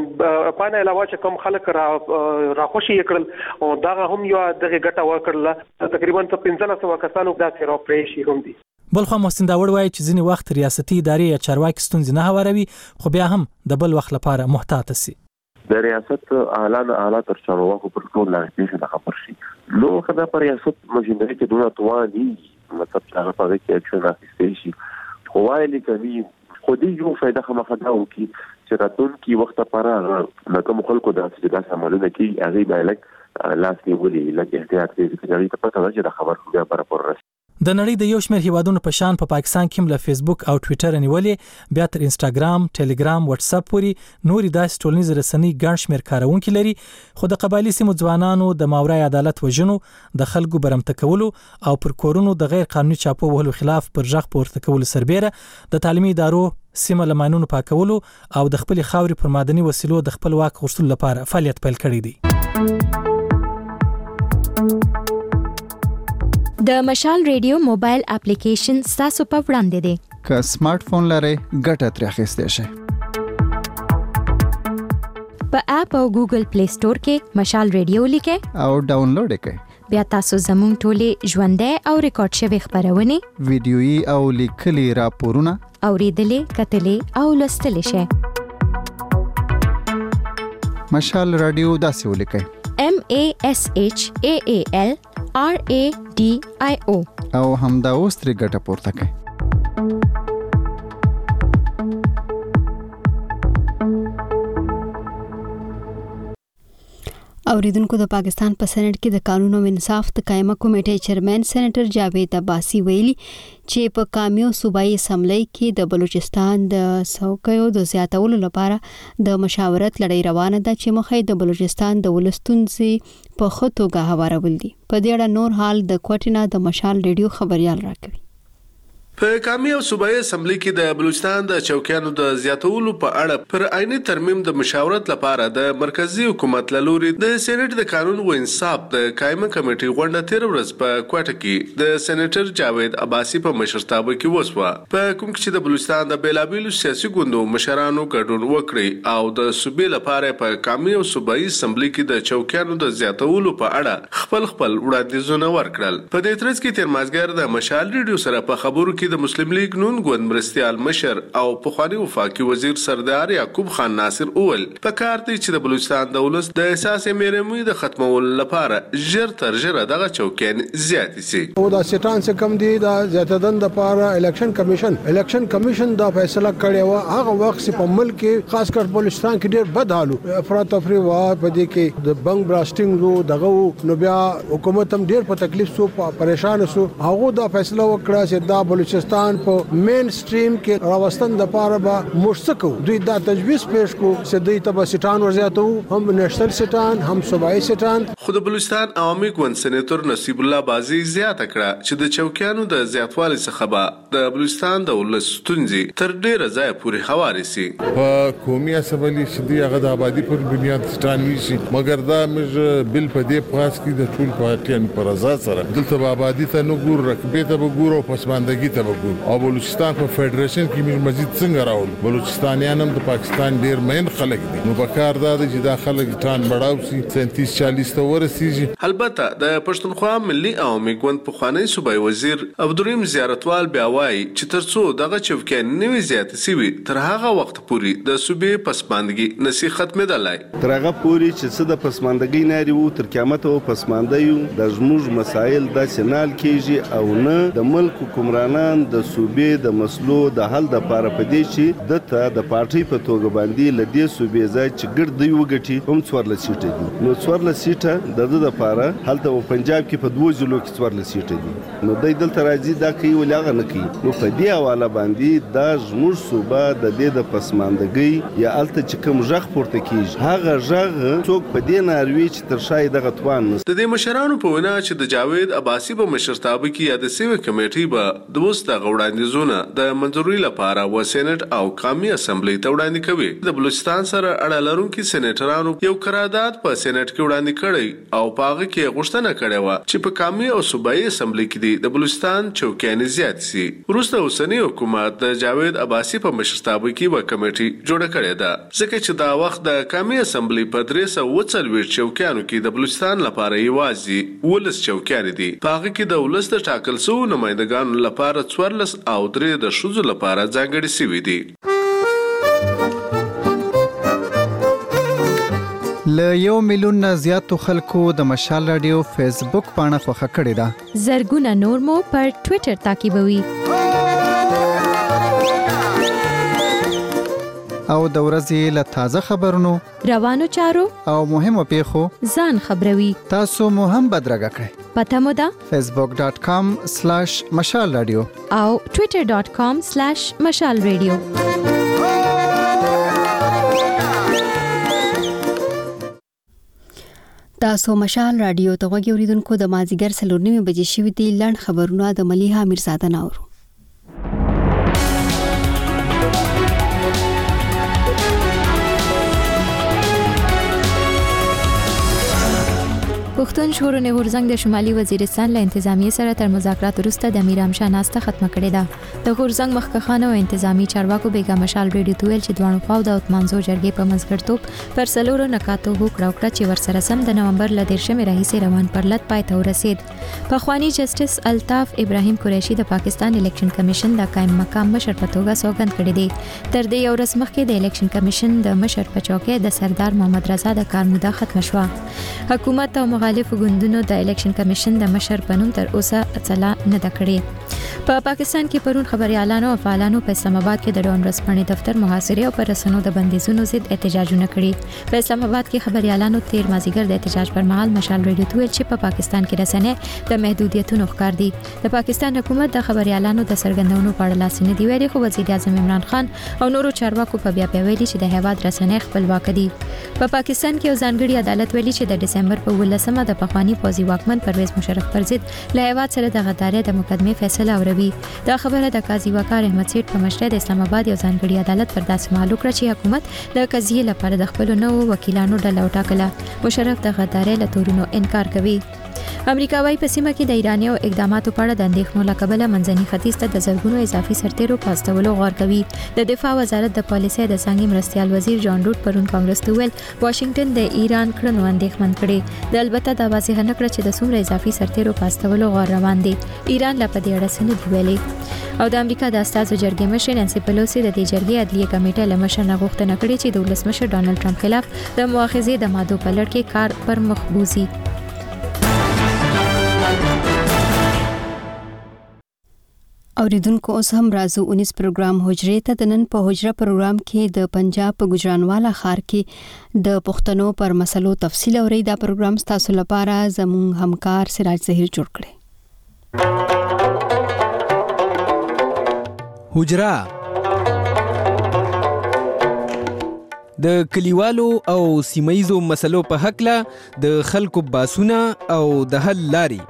پانه علاوه چې کوم خلک را خوشي کړل او دغه هم یو دغه ګټه ورکړل تقریبا 1500 کسانو داسې را پریشي هم دي بلخو محسن داوړ وایي چې ځینې وخت ریاستي ادارې یا چارواکي ستونزې نه هواروي خو بیا هم د بل وخت لپاره محتاط سي د ریاست اعلی تر چارواکو پر ټول لاندې د خبر شي نو خدای پر ریاست ماشينري کې دوه تواني مطلب چې هغه په کې اکشن اخیستل شي خو وایي کوي خو دې یو فائدہ خمخدا وکي چې راتون کې وخت لپاره د کوم خلکو د اساس عملونه کې هغه به لک لاس نیولې لکه احتیاط کوي چې ته پته ده چې دا خبر بیا برابر راشي. د نړۍ د یو شمېر هیوادونو په شان په پاکستان کې له فیسبوک او ټوئیټر نیولې بیا تر انستګرام، ټلګرام، واتس اپ پورې نوري داسې ټولنیز رسنۍ ګڼ شمېر کارونکي لري، خو د قبایلی سیمو ځوانانو د ماورای عدالت وژنو، د خلکو برمته کولو او پر کورونو د غیر قانوني چاپو وهلو خلاف پر ژغ پورته کولو سربېره د تعلیمي ادارو سیمه له ماینونو پاکولو او د خپل خاورې پر مادني وسیلو د خپل واک غوښتلو لپاره فعالیت پیل کړی دی. د مشال ریډیو موبایل اپلیکیشن تاسو په وړاندې دی. که سمارټ فون لرئ ګټه ترې اخیستی شئ. په اپ او ګوګل پلی سٹور کې مشال ریډیو لیکئ او ډاونلوډ یې کړئ. بیا تاسو زموږ ټولې ژوندۍ او ریکارډ شوي خبرونه، ویډیويي او لیکلي راپورونه اوریدلې، کتلې او لوستلې شئ. مشال رادیو داسې ولیکئ: MASHAAL RADIO او همدا اوس ترې ګټه پورته کړئ. اوریدونکو د پاکستان په سېنات کې د قانون او انصاف د قائمه کمیټې چیرمن سېنیټر جاوید عباسي ویلي چې په کامیو صوبایي اسمبلی کې د بلوچستان د څوکیو د زیاتولو لپاره د مشاورت لړۍ روانه ده چې مخې د بلوچستان د ولستونځي په خطوګه هوارول دي. په دې اړه نور حال د کوټینا د مشال ریډیو خبريال راکوي. په کامی او صوبایي اسمبلی کې د بلوچستان د چوکیانو د زیاتولو په اړه پر عیني ترمیم د مشاورت لپاره د مرکزی حکومت لوري د سېنات د قانون او انصاف د قائمه کمیټې غونډه تیر ورځ په کوټه کې د سېنیټر جاوید عباسي په مشرتابه کې وسوه، په کوم کې د بلوچستان د بیلابیلو سیاسي ګوندو مشرانو ګډون وکړي او د صوبې لپاره په کامی او صوبایي اسمبلی کې د چوکیانو د زیاتولو په اړه خپل وړاندیزونه ورکړل. په دې ترڅ کې تیر مازګر د مشال ریډیو سره په خبرو کې د مسلم لیگ نون ګوند مرستيال مشر او پخوانی وفاقي وزیر سردار یعقوب خان ناصر اول په کار دی چې د بلوچستان دولت د اساس میرموي د ختمولو لپاره ژر تر ژره دغه چوکین زیات سي. او دا سټان څخه کم دی دا زیاتدن د لپاره الیکشن کمیشن دا فیصله کړی و. هغه وخت په ملک کې خاص کر بلوچستان کې ډیر بد حالو افراط تفریح و په دې کې د بنګ بلاسټینګ دغه نو بیا حکومت هم ډیر په تکلیف سو پریشان سو. هغه دا فیصله وکړه چې دا بلوچستان په مین سټریم کې راوستن د پاره به مشتکو دوی دا تجویز پیش کو چې دوی ته سټان ورزیاتو هم نېشنل سټان هم صوبایي سټان. خو د بلوچستان عوامي ګوند سېنیټر نصیب الله بازي زیاته کړه چې د چوکیانو د زیاتوالي څخه به د بلوچستان د ولستونځي تر ډیره ځای پورې هواري سي. په قومي اسمبلی شدي هغه د آبادی پر بنیاد سټان ویشي، مګر دا موږ بل په دې پاس کې د ټول پارټیان پر اساس سره دلته آبادی ته نو ګور رقبې ته وګورو پسماندګي ته وګورو او بلوچستان په فدریشن کې موږ مزید څنګه راول. بلوچستانیان هم د پاکستان ډیر مین خلک دي، نو په کار دا چې دا خلک ټان بڑاو سي 37-40 ته ورسیږي. البته د پښتونخوا ملي عوامي ګوند په خوانی صوبایي وزیر عبدالرحیم زیارتوال بیا وایي چې ترڅو دغه چوکین نوي زیات سي تر هغه وخت پورې د صوبې پسماندګي نسی ختمېدلای. تر هغه پورې چې څه د پسماندګي ناري وو تر قیامت او پسماندایو د زموږ مسایل د سنال کېږي او نه د ملک حکمرانان د صوبې د مسلو د حل د لپاره پدې چې دته د پارټي په توګه باندې لدې صوبې ځای چې ګرځي وګټي هم 14 سیټه دي. نو 14 سیټه د لپاره هلته په پنجاب کې په دوه ضلعو کې 14 سیټه دي. نو د دلته راځي دا کوي ولغه نه کوي. نو په دې حواله باندې دا زموږ صوبه د دې د پسماندګي یا الته چې کوم ژغ پورته کیږي هغه ژغ څوک په دې ناروي چې تر شای دغه توان د دې مشرانو په وینا چې د جاوید عباسي په مشرتابه کې یا د سیوی کمیټې به د وسته غوړاندیزونه د منځوري لپاره و سېنات او قومي اسمبلی ته وړاندې کوي. د بلوچستان سره اړه لرونکي سېنیټرانو یو قرارداد په سېنات کې وړاندې کړی او پاغه کې غوښتنه کړې و چې په قومي او صوبایي اسمبلی کې د بلوچستان چوکیان زیات سي. وروسته اوسنی حکومت د جاوید عباسي په مشرتابه کې و کمیټې جوړه کړې ده، ځکه چې دا وخت د قومي اسمبلی په 340 چوکیانو کې د بلوچستان لپاره یوازې 12 چوکیان دي. پاغه کې د ولس د ټاکل شوو نمائندګانو لپاره 14 او 3 د ښځو لپاره ځانګړي شوي دي. له 1 میلیون نه زیاتو خلکو د مشال رادیو فیسبوک پاڼه خوښه کړې ده. زرګونه نور مو پر ټوئیټر تعقیبوي. او د ورځې له تازه خبرونو روانو چارو او مهمو پیښو ځان خبروي. تاسو مو هم بدرګه کړئ. پته مو ده facebook.com/مشال رادیو او twitter.com/مشال رادیو. تاسو مشال رادیو ته غوږی اوریدونکو د مازیګر 4:30 بجې شوې دي لړ خبرونه د ملیحه میرزاده ناورو. پښتون شورونه غورځنګ د شمالي وزیرستان له انتظامی سره تر مذاکرات وروسته د امیر همشاه ناسته ختمه کړې ده. د غورځنګ مخکخانه او انتظامی چارواکو بیګا مشال ریډیو تویل چې دوه خواو د اتمانزو جرګې په مزګرتوب پر سلورو نکاتو وکړه چې ورسره سم د نومبر ل 13 راهیسې روان پرلط پای ته ورسید. پخوانی جسټس الطاف ابراهیم قریشي د پاکستان الیکشن کمیشن د قائم مقام مشر په توګه سوګند کړی دی. تر دې یو ورځ مخکې د الیکشن کمیشن د مشر په چوکۍ د سردار محمد رضا د کار موده ختم شوه. حکومت او مخالف ګوندونو د الیکشن کمیشن د مشر په نوم تر اوسه اطلاع نه ده کړې. په پاکستان کې پرون خبريالانو او فعالانو په اسلام آباد کې د ډون رسپانې دفتر محاصره او پر رسنیو د بندیزونو ضد احتجاجونه کړي. په اسلام آباد کې خبريالانو 13 مازیګر د احتجاج پر مهال مشال ریډیو تویل چې په پاکستان کې رسنۍ د محدودیتونو ښکار دي. د پاکستان حکومت د خبريالانو د سرګندونو په اړه لاسنه دی ویلي، خو وزیر اعظم عمران خان او نورو چارواکو په بیا ویلي چې د هیواد رسنۍ خپلواک دي. په پاکستان کې یو ځانګړي عدالت ویلي چې د دسمبر په 18مه د پخوانی پوځي واکمن پرویز مشرف پر ضد له هیواد سره د غدارۍ د مقدمې فیصله اوروي. دا خبره د قاضي وقار احمد سیټ په مشرۍ د اسلام آباد یو ځانګړي عدالت پر داسې معلوم کړ چې حکومت د قضیې لپاره د خپل نوو وکیلانو ډله وټاکله. مشرف د غدارۍ له تورونو انکار کوي. امریکا وايي په سیمه کې د ایراني اقداماتو په اړه د اندېښنو له کبله منځني ختیځ ته د زرګونو اضافي سرتیرو پاستولو غور کوي. د دفاع وزارت د پالیسۍ د څنګه مرستيال وزیر جان روډ پرون کانګرس ته ویل واشنگټن د ایران کړنو اندېښمن کړي. د البته دا واضح نه کړ چې د څومره اضافي سرتیرو پاستولو غور روان دي. ایران لا په دې اړه څه نه دی ویلي. او د امریکا د استازو جرګې مشر نانسي پیلوسی د دې جرګې عدلي کمیټه له مشر نه غوښتنه کړې چې د ولسمشر ډانلډ ټرمپ خلاف د مؤاخذې د مادو په لړ کې کار پر مخ بوزي. اوریدونکو اوس هم رازو 19 پروګرام حجرې ته د نن په حجره پروګرام کې د پنجاب په ګجرانوالا ښار کې د پښتنو پر مسلو تفصیل اوري. دا پروګرام تاسو لپاره زموږ همکار سراج ظهیر جوړ کړي. حجره د کلیوالو او سیمایزو مسلو په حق له د خلکو باسونه او د حل لاري.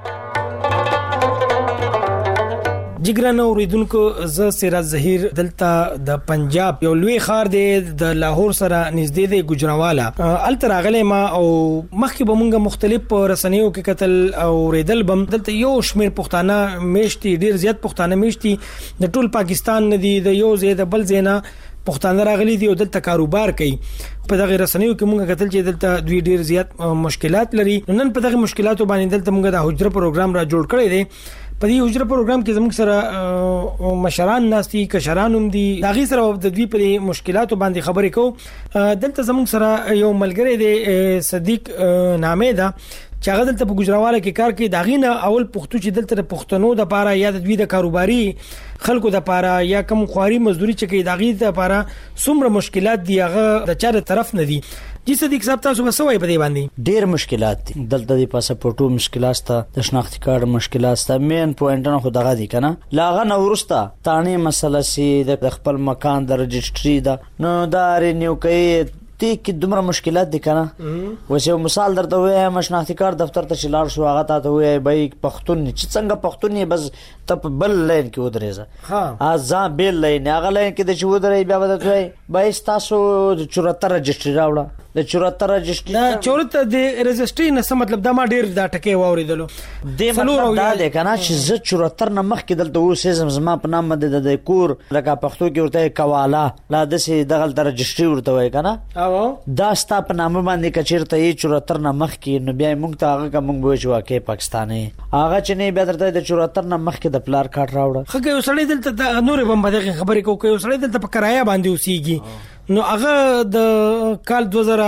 جګرانو اوریدونکو ز سراج ظهیر دلته د پنجاب یو لوی ښار دی د لاهور سره نږدې دی ګجرانوالا الته راغلی ما او مخکې به مونږه مختلف رسنیو کې قتل او ریدل بم دلته یو شمیر پښتانه میشتي ډیر زیات پښتانه میشتي د ټول پاکستان نه دي د یو ځای د بل ځای نه پښتانه راغلي دي او دلته کاروبار کوي. په دغه رسنیو کې مونږه قتل چې دلته دوی ډیر زیات مشکلات لري. نن په دغه مشکلاتو باندې دلته مونږه د حجره پروګرام را جوړ کړی دی. په دې حجره پروګرام کې زموږ سره مشران ناستي کشران هم دي دا غي سره د دوی په مشکلاتو باندې خبرې کوو. دلته زموږ سره یو ملګری دی صدیق نامه ده چې هغه دلته په ګجرانوالا کې کار کوي. دا غینه اول پښتو چې دلته د پښتنو د لپاره یا د دوی د کاروباري خلکو د لپاره یا کم خواري مزدوري چې کوي دا غي د لپاره څومره مشکلات دی هغه د چاره طرف نه دي. جی صدیق صاحب تاسو به سوای په دې باندې ډېر مشکلات دي دلته د پاسپورتو مشکلات ته د شناختی کارت مشکلات ته مین پوینټونه خو دغه دي کنه لاغه نو ورسته تانی مسله سي د خپل مکان د رجستري دا نو دا رینیو کوي تی کې دومره مشکلات دي کنه. وسه مثال درته وایم شناختی کارت دفتر ته شلار شو هغه ته وای بای پښتون چې څنګه پښتون بس ته بل لین کې ودرېزه ازا بل لین هغه لین کې د شو درې بیا ودته بای تاسو 74 رجستري راوړه د 74 رجستري دا 74 د رجستري نه څه مطلب دا ما ډیر دا ټکی واوریدلو د مطلب دا ده کنه چې ز 74 نه مخ کې دلته اوسې زما په نام د کور لکه پښتو کې ورته کواله لا د سي دغه رجستري ورته وای کنه دا ستا په نامه باندې کچیرته 74 نه مخ کې نو بیا موږ ته هغه کوم بوجو کې پاکستاني هغه چې نه بیا درته د 74 نه مخ کې د پلار کارت راوړه خو یو سړی دلته د نور بمبه خبرې کوي یو سړی دلته په کرایه باندې اوسېږي نو هغه د کال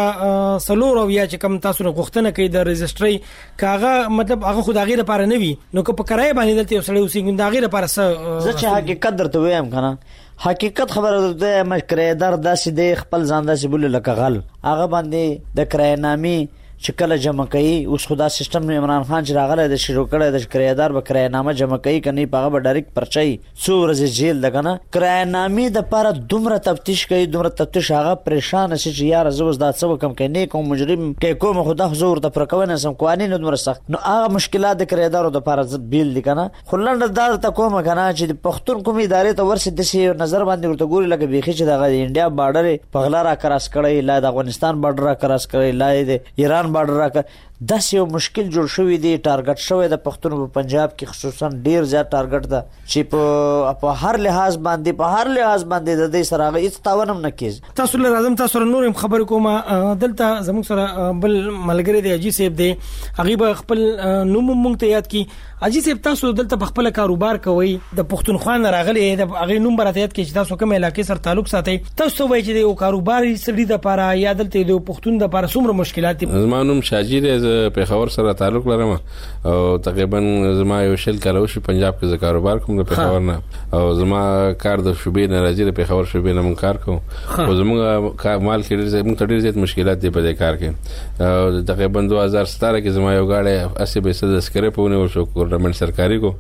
2013 او یا چې کوم تاسو غوښتنه کوي د رجستري کاغه مطلب هغه خو د غیر لپاره نه وي نو که په کرایه باندې دلته یو سړی اوسېږي د غیر لپاره څه زه چې حقیقت درته وایم کنه حقیقت خبره ده مکرېدار داسې د خپل ځان داسې بوله لکه غل هغه باندې د کرایه‌نامې چې کله جمع کوي اوس خدا سیستم عمران خان چې راغله د شروع کړه د کرایه‌دار به کرایه‌نامه جمع کوي کني په هغه ډایرکټ پرچي 100 ورځې جیل دغه کرایه‌نامې د لپاره دومره تفتیش کوي دومره تفتیش هغه پریشان شي چې یار زوس دا څه وکم کوي نه کوم مجرم کې کوم خدا حضور د پرکونه سم قوانین دومره سخت نو هغه مشکلات د کرایه‌دارو د لپاره بیل دي کنه خلند دار ته کوم کنه چې د پښتون کومې ادارې ته ورسې د شي نظر باندې ورته ګوري لکه بيخي چې د انډیا بارډر په غلا را کراس کړی لا د افغانستان بارډر را کراس کړی لا د ایران بارډر را داس یو مشکل جوړ شوی دی ټارګټ شوی د پښتون په پنجاب کې خصوصا ډیر زیات ټارګټ ده چې په هر لحاظ باندې د دې سره هیڅ تاونم نه کیږي تاسو له راځم تاسو نور خبر کوم دلته زموږ سره بل ملګری دی اجي صاحب دی هغه خپل نوم مونږ ته یاد کی اجي صاحب تاسو دلته په خپل کاروبار کوي د پښتونخوا نه راغلي د هغه نوم برته یاد کی چې تاسو کوم علاقې سره تعلق ساتي تاسو وایي چې یو کاروباري سړي د لپاره یا دلته د پښتون د لپاره څومره مشکلات دي زمانوم شاجي دی په خبر سره تعلق لرم او تقریبا زما یو شل کالو شي پنجاب کې ز کاروبار کوم د خبر نه او زما کار د شوبې نه راځي په خبر شوبې نه مون کار کوم او زموږ مال کې ډېر زیات مشکلات دي په دې کار کې تقریبا 2017 کې زما یو غاړه 80% د سکرپونه او شو ګورنمنت سرکاري کو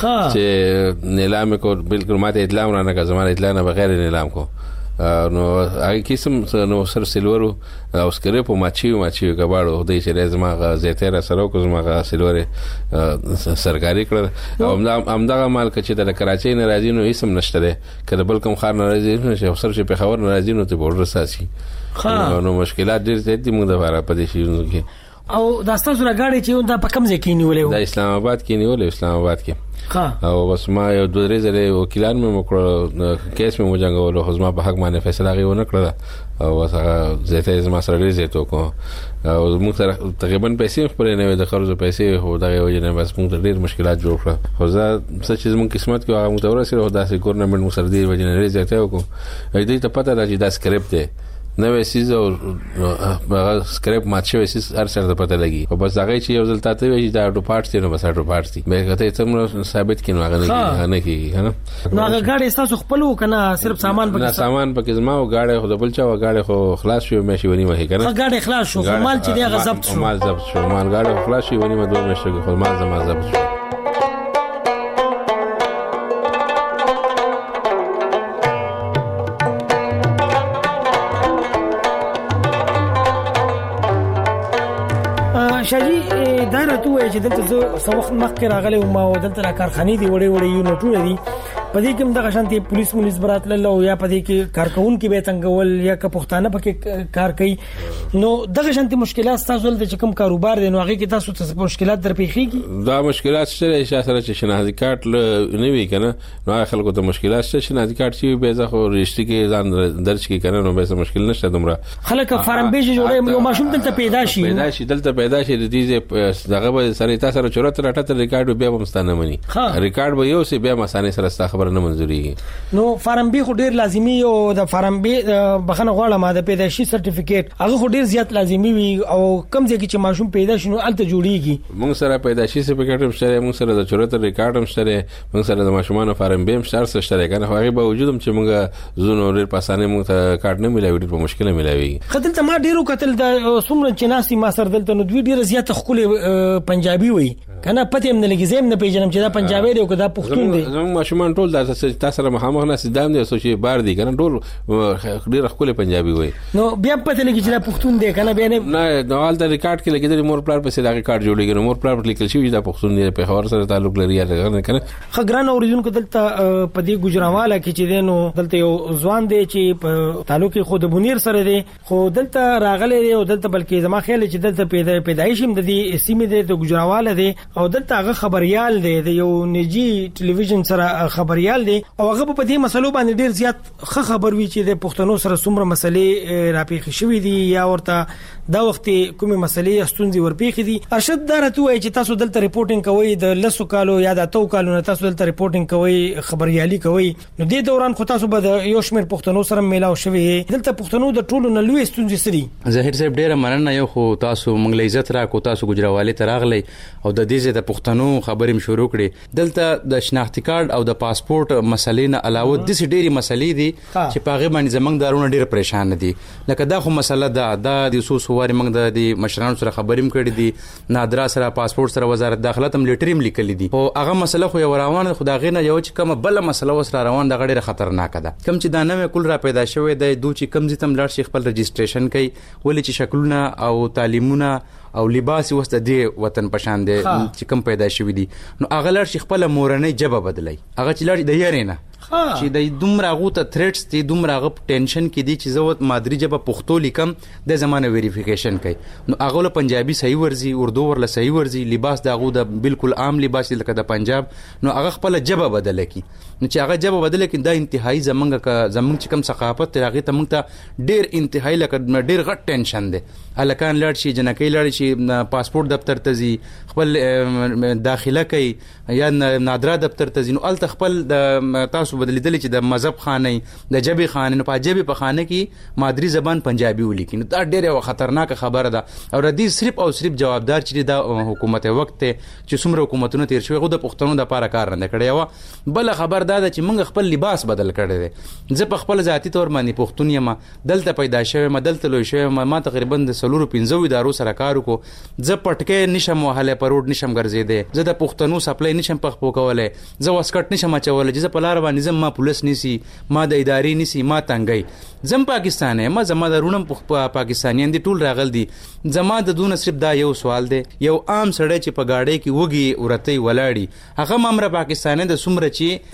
چې نیلام کو بالکل ماته اطلاع نه کا زما اطلاع نه بغیر نیلام کو نو هغه قسم نو سر سلورو او سکرپو ماچیو کباړو د چې زما زیاتره سره کو زما سلوره سرکاري کړ او همدغه مال چې د کراچۍ نه راځي نو هیڅ نشته کله بل کوم خار نه راځي نو چې سر چې په خبر نه راځي نو ته بورډر ساسي نو مشکلات ډېر زیات دي موږ د لپاره په دې شي کې او دا ستاسو راګاړي چې دا په کوم ځای کې نیولې د اسلام آباد کې او بس ما یو دوه درې ځله وکیلان مې وکړ کیس مې وجنګول خو زما په حق باندې فیصله غوونه کړله او وسه زیاته زما سره لري زیاتو کو او موږ سره تقریبا پیسې خپل نه د قرض پیسې هو دغه وجه نه بس موږ ډېر مشکلات جوړ کړ خو زه څه چې موږ قسمت کې هغه متورسره هو داسې ګورنمنت مو سره دی وجه نه لري زیاته کو دې ته پته راځي دا سکرپټ دی نو سیز او سکرپ ماچو سیز هر څه ته پته لګي او بس هغه چې یو ځل تاسو وی دا اډو پارت دی نو بس اډو پارت دی به کته ته ثابت کینو هغه نه کیږي کنه نو هغه غاډي تاسو خپل وکنه صرف سامان پکې سامان پکې زما او غاډي خو د بل چا غاډي خو خلاص شو مې شي ونی مې کنه غاډي خلاص شو مال چې دی غضب شو مال ضبط شو مال غاډي خلاص شي ونی مې دوه مې شو خو مال زما ضبط شو شاجي دا راته وایي چې دلته زه څو وخت مخکې راغلی وم او دلته کارخانې دي وړې یونټونه دي په دې کې دغه شانتي پولیس مونږ براتله او یا په دې کې کارکون کې به څنګهول یا که پښتانه پکې کار کوي نو دغه شانتي مشکلات تاسو ولته کوم کاروبار دي نو هغه کې تاسو ته مشکلات درپېخيږي دا مشکلات شته چې سره چې شناختی کارت نه وی کنه نو خلکو ته مشکلات شته شناختی کارت چې به ځخه رښتې کې ځان درج کې کنه نو به څه مشکل نشته دومره خلک فارم بیج جوړي یو ماشوم دلته پیدا شي دلته د دې دغه به سره تاسو سره چورت راټه ریکارډ بیا مستانه مني ریکارډ به یو سی بیا مسانه سره خبر نه منځوري نو فارم بي خو ډیر لازمي او د فارم بي بخنه غواړم د پیدایشي سرټیفیکیټ هغه خو ډیر زیات لازمي وي او کم ځکه چې ماشوم پیدا شنو الته جوړیږي موږ سره پیدایشي سرټیفیکیټ هم شته موږ سره د چورت ریکارډ هم شته موږ سره د ماشومان فارم بي هم شته کنه خو هغه به وجود هم چې موږ زونو ډیر پاسانه موږ ته کارت نه ملایوي په مشکله ملایوي خدل ته ما ډیرو قتل د څومره چناسي ما سره دلته نو دوی ډیر زیات خپل پنجابي وي کنه پته هم نه لګي زم نه پیژنم چې دا پنجابي دی او که دا پښتون دی زموږ ماشومان ټول د تاسو سره مخامخ نه سیدام دي سو چې بار دي کنه ټول ډیر خپل پنجابي وي نو بیا پته لګي چې دا پښتون دی کنه بیا نه نو حالت ریکارډ کې لګي د مور پلار په سیده ریکارډ جوړیږي نو مور پلار په لیکل شي دا پښتون دی په خبر سره تعلق لري یا کنه خګران اوریدونکو دلته په دې ګجراواله کې چې دینو دلته یو ځوان دی چې په تعلق خود بنیر سره دی خو دلته راغلی دی او دلته بلکې زما خیال چې دلته پیدایش هم د دې سیمې د ګجراواله دی او دلته هغه خبريال دی د یو نجی ټلویزیون سره خبريال دی او هغه په دې مسلو باندې ډیر زیات خبر وی چې د پښتنو سره څومره مسلې راپېښ شوې دي یا ورته دا وخت کومه مسلې ستونزې ورپېښ دي ارشد دارته وایي چې تاسو دلته ریپورتینګ کوئ د لسو کالو یا د 2 کالو نه تاسو دلته ریپورتینګ کوئ خبريالي کوئ نو د دوران خو تاسو به د یو شمېر پښتنو سره میلاو شوي دلته پښتنو د ټولو نه لوي ستونزې سړي ظاهر صاحب ډیره مننه یو خو تاسو منګل عزت را کو تاسو ګجراواله تراغلی او د دې چې د پښتنو خبرې شروع کړې دلته د شناختی کارت او د پاسپورت مسلې نه علاوه د سړي مسلې دي چې په هغه باندې زمنګ دارونه ډیر پریشان دي لکه دا خو مسله ده د سوسواري موږ د مشرانو سره خبرې کړې دي نادرا سره پاسپورت سره وزارت داخله تم لیټریم لیکل دي او هغه مسله خو یو روانه خدای نه یو چې کوم بل مسله وسره روان د غړي خطرناک ده کوم چې دا نوې کول را پیدا شوی د دوی چې کم زیاتم لړ شي خپل رجسټریشن کوي ولې چې شکلونه او تعلیمونه او لباس وسته دی وطن پشان دی چې کم پیدا شوی دي نو هغه لړ شي خپل مورنۍ جبه بدلای هغه چې لړ د یارینه چې د دومره غوته تھریټس دي دومره غو ټینشن کې دي چې زه مادری جبه پښتو لیکم د زمانه ویریفیکیشن کوي نو هغه له پنجابي صحیح ورزي اردو ورله صحیح ورزي لباس دا غو د بالکل عام لباس لکه د پنجاب نو هغه خپل جبه بدل کی نو چې هغه جبه بدل کی دا انتهایی زمنګ چې کم ثقافت هغه ته موږ ته ډیر انتهایی لکه ډیر غټ ټینشن دی الکان لړ شي جنکې لړ شي پاسپورت دفتر ته زی خپل داخله کوي یا نادرا دفتر ته زی نو ال خپل د تاسو بدلیدل چې د مذهب خانه د جبه خانه نو په جبه په خانه کې مادری زبان پنجابي ولیکي نو دا ډیره خطرناک خبره ده او ردی صرف او صرف جوابدار چې د حکومت وخت چې څومره حکومتونو تیر شوی غو د پښتنو د لپاره کار نه کړی و بل خبر ده چې موږ خپل لباس بدل کړی دی زه په خپل ذاتی تور باندې پښتون یم دلته پیدا شوم دلته لوی شوم ما تقریبا د 315 ادارو سره کار وکړو زه پټکې نشم وهله پروډ نشم ګرځیدې زه د پښتنو سپلای نشم پخپو کوله زه واسکټ نشم چولې چې په لار باندې ما پولیس نسی ما د ادارې نسی ما تنګي زم پاکستاني ما زما د رونم پاکستانیان دي ټول راغل دي زما د دون صرف دا یو سوال دی یو عام سړی چې په گاډي کې وږي ورته ولاړی هغه مامره پاکستاني د سمره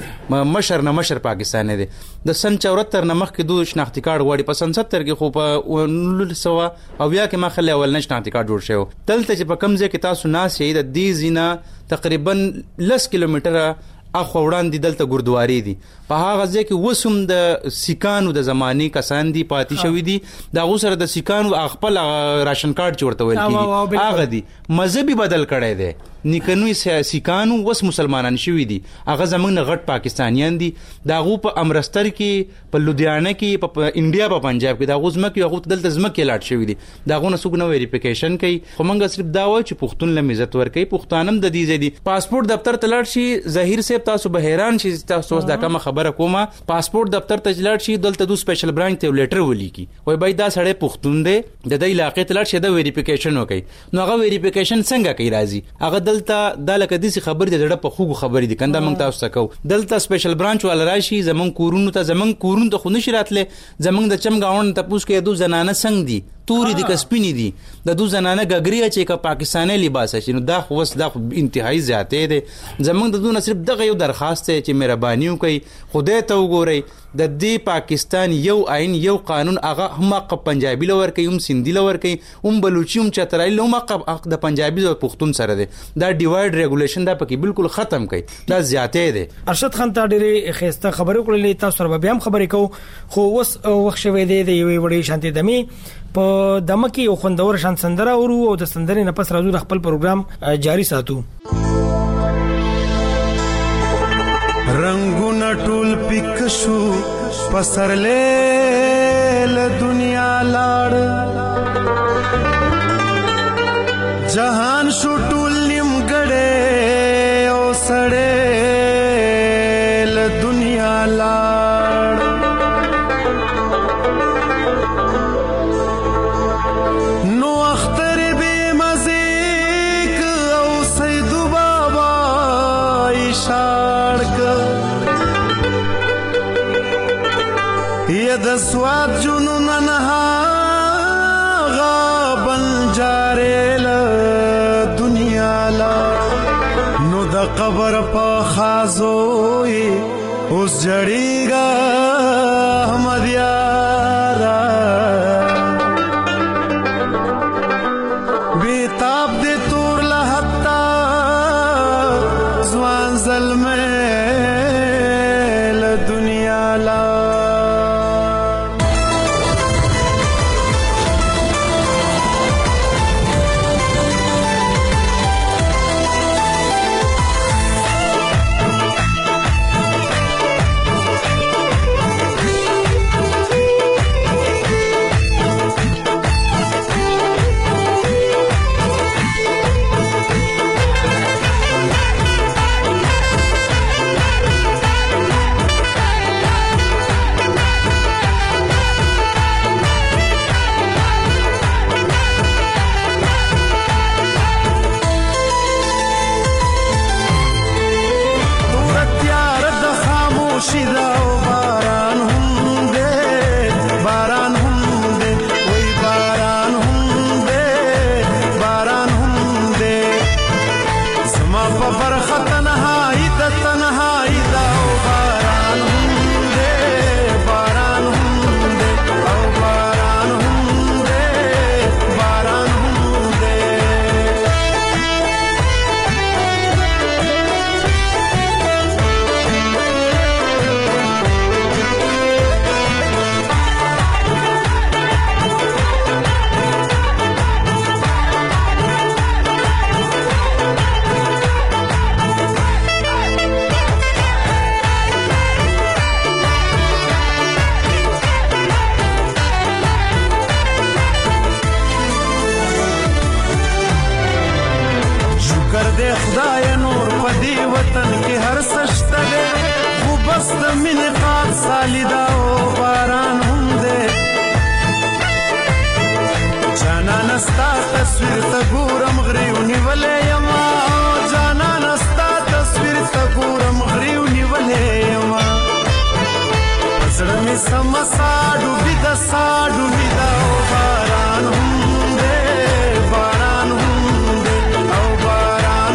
چې مشر پاکستاني دی د سن 74 نمخ کې دوه شناختی کارت غواړي په سن 70 کې خو په 1900 او یا کې ما خلې اول نشناختی کارت جوړ شو تلته چې په کمزې کې تاسو ناس یې د دې زینا تقریبا 10 کیلومتره اخو وړاندې دلته ګردواري دي په هغه ځای کې وسوم د سیکانو د زماني کسان دي پاتې شوی دي د غوسره د سیکانو خپل راشن کارت چورته ویل کی هغه دي مذهبي بدل کړي دي نیکنوي سیکانو وس مسلمانان شوی دي هغه زمونږ غټ پاکستانیان دي دا غو په امرستر کې په لودیانه کې په انډیا په پنجاب کې دا غو زمکه هغه دلته زمکه لاټ شوی دي دا غو نه سګنو ویریفیکیشن کوي خو موږ صرف دا وایو چې پښتون له عزت ورکي پښتانم د دې دي پاسپورت دفتر ته لاړ شي ظاهر سے تاسو به حیران شئ تاسو دا کوم خبره کومه پاسپورت دفتر ته لاړ شي دلته دو سپیشل برانچ ته لیټر ولیکي وای بای دا سړی پښتون دی د دې علاقې ته لاړ شي دا ویریفیکیشن وکي نو هغه ویریفیکیشن څنګه کوي راځي هغه دلته د لکه دې خبرې د ډړه په خوګو خبرې دي کنده موږ تاسو کو دلته سپیشل برانچ ول راشي زمون کورونو ته خو نشي راتله زمون د چم گاون ته پوس کې دو زنانه څنګه دي توري دي کسپینی دي د دو زنانه غګریا چې کا پاکستاني لباس شي نو دا خو وس دا انتهایی زیاته دي زمون د دونه صرف دغه یو درخواست چې مهرباني وکړي خدای ته وګورئ د دې پاکستان یو آئین یو قانون هغه هم حق پنجابي لور کوي هم سندي لور کوي هم بلوچي هم چترای لوم حق د پنجابي او پښتون سره دی دا ډیوایډ ریګولیشن دا پکې بالکل ختم کړي دا زیاته دی ارشد خان ته ډېری خسته خبرې کولې تاسو سره بیا هم خبرې کو خو وس وخت شوي دی یو وړي شانتي دمي په دمکی او خوندور شان سندره او د سندرې نه پس راځو د خپل پروګرام جاری ساتو رنگونه ټول پک شو پسرلې ل دنیا لاړ جهان شو ټول نیمګړې او سړې ل دنیا لاړ نو اختر به مزیک او سید بابا اشار د سواد جنون نها غابن جارل دنیا لا نو د قبر په خازوي اوس جړیګا احمد یارا بیتاب دې تور لهتا ځوان زلمه ل دنیا لا په برخه تنهایی د تنهایی دا باران هم دی باران هم دی او باران هم دی باران هم دی خدای نور په دې وطن کې هر څه شته دی خو بس د مینې قات سالي دا او باران هم دی جانانه ستا تصویر ته ګورم غريو نیولې یما جانانه ستا تصویر ته ګورم غريو نیولې یما زړه مې سم سا ډوبي د سا ډوبي دا او باران هم دی باران هم دی او باران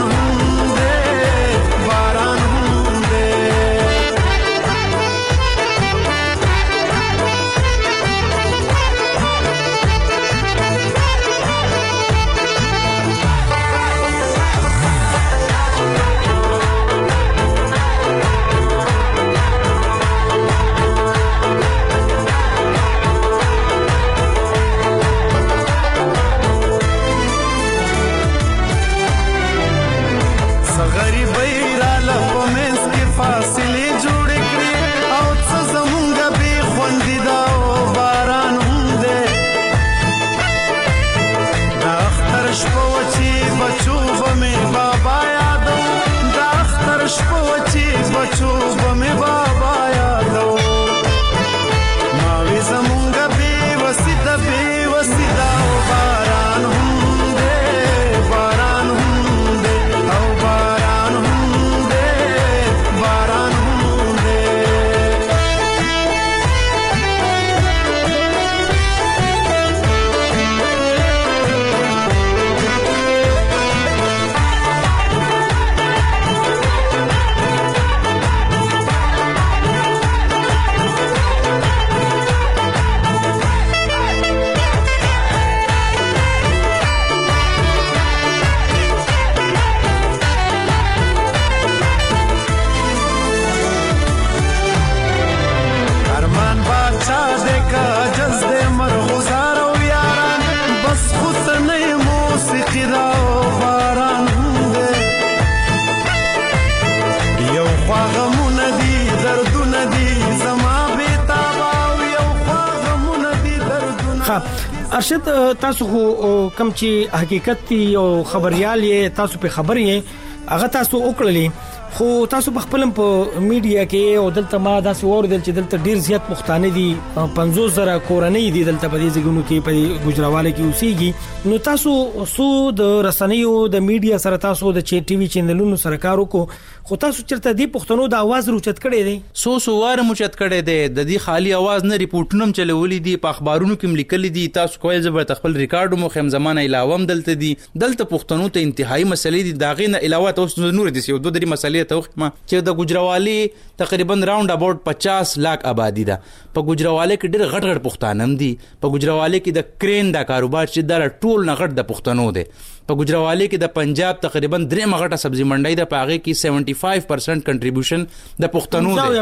ارشد تاسو کوم چې حقیقت او خبريال یې تاسو په خبر یې هغه تاسو وکړلې خو تاسو په خپل په میډیا کې او دلته ما دا سوور دل چې دلته ډیر زیات مختانه دي 50,000 کورنۍ دي دلته په دې ځګونو کې په ګجراواله کې اوسېږي نو تاسو سو د رسنیو د میډیا سره تاسو د ټي وي چینلونو سره کار وکړو خو تاسو چرته دی پښتنو د आवाज روچت کړي دي سو واره موچت کړي دي د دې خالی आवाज نه ریپورټونم چلولې دي په اخبارونو کې لیکل دي تاسو کوی زبر خپل ریکارډ مو خیم زمانه علاوه دلته دي دلته پښتنو ته انتهایی مسلې دي داغه نه علاوه تاسو نور دي یو دوه مسلې ته چې د ګجراوالي تقریبا راوند اباوت 50 लाख آبادی ده په ګجراواله کې ډېر غټ غټ پښتانم دي په ګجراواله کې د کرین دا کاروبار چې دا ټول نه غټ د پښتنو دي په ګجراواله کې د پنجاب تقریبا 3 غټه سبزی منډي د پاغه کې 75% کنټریبیوشن د پښتنو دی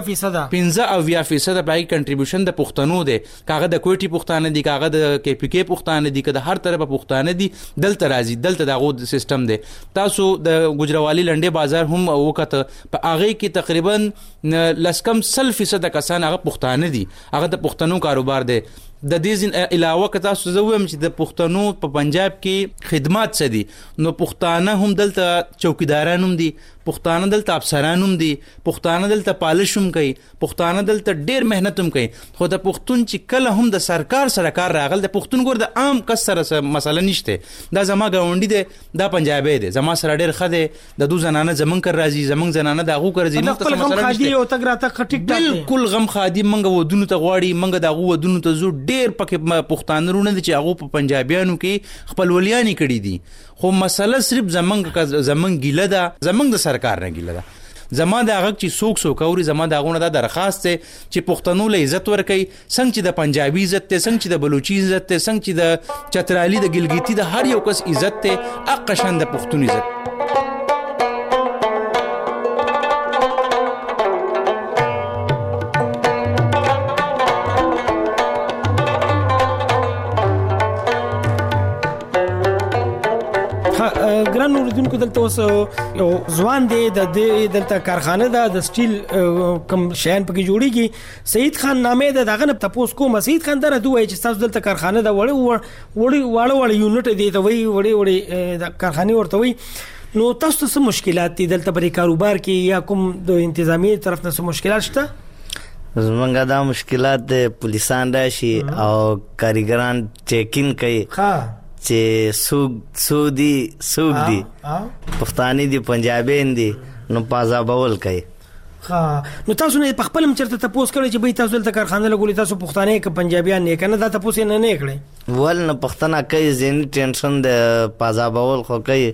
15% پاغه کنټریبیوشن د پښتنو دی کاغه د کوټي پښتانه دي کاغه د کې پی کې پښتانه دي کده هر طرفه پښتانه دي دلته راځي دلته دغه سیستم دی تاسو د ګجراوالی لنډه بازار هم وکړه په هغه کې تقریبا لسکم 100% کسان هغه پښتانه دي هغه د پښتنو کاروبار دی د دې علاوه کته تاسو زویم چې د پښتنو په پنجاب کې خدمات څه دي نو پښتانه هم دلته چوکیداران هم دي پښتانه دلته افسران هم دي پښتانه دلته پالش هم کوي پښتانه دلته ډېر مهنت هم کوي خو د پښتون چې کله هم د سرکار کار راغل د پښتون ګور د عام کس سره مسله نشته دا زما گاونډي دي دا پنجابي دي زما سره ډېر خده د دو زنانه زمون کر راځي زمون زنانه دغه کر راځي نو مسله نشته بالکل غم خادي منګه ودونو ته غواړي منګه دغه ودونو ته زو ډیر پکې پښتانه دي چې هغه په پنجابیانو کې خپل ولیانی کړی دي خو مسله صرف زمنګ ګیله ده زمنګ د سرکار نه ګیله ده زما د هغه چې څوک اوري زما د هغه د درخواست ته چې پښتنو له عزت ورکړي څنګه چې د پنجابي عزت ته څنګه چې د بلوچي عزت ته څنګه چې د چترالي د ګلګیتي د هر یو کس عزت ته اقشن د پښتون عزت ګران اوریدونکو دلته اوس یو ځوان دی د دلته کارخانه ده د سټیل کم شیان پکې جوړیږي سید خان نامې ده دغه نه تاسو کوم سید خان دره دوی چې تاسو دلته کارخانه ده وړي یونټ دی ته وړي د کارخانه ورته وي نو تاسو څه مشکلات دي دلته په کاروبار کې یا کوم د انتظامی طرف نه څه مشکلات شته زمونږ دا مشکلات د پولیسان راشي او کاریګران چیکین کوي چې سوق دي پښتاني دي پنجابي دي نو پازا بول کوي نو تاسو نه په خپل چرته تاسو کړی چې به تاسو د کارخانه لګولې تاسو پښتانه کې پنجابیان نه کنه دا تاسو نه کړی ول نه پښتنه کوي زینی ټینشن د پازا بول خو کوي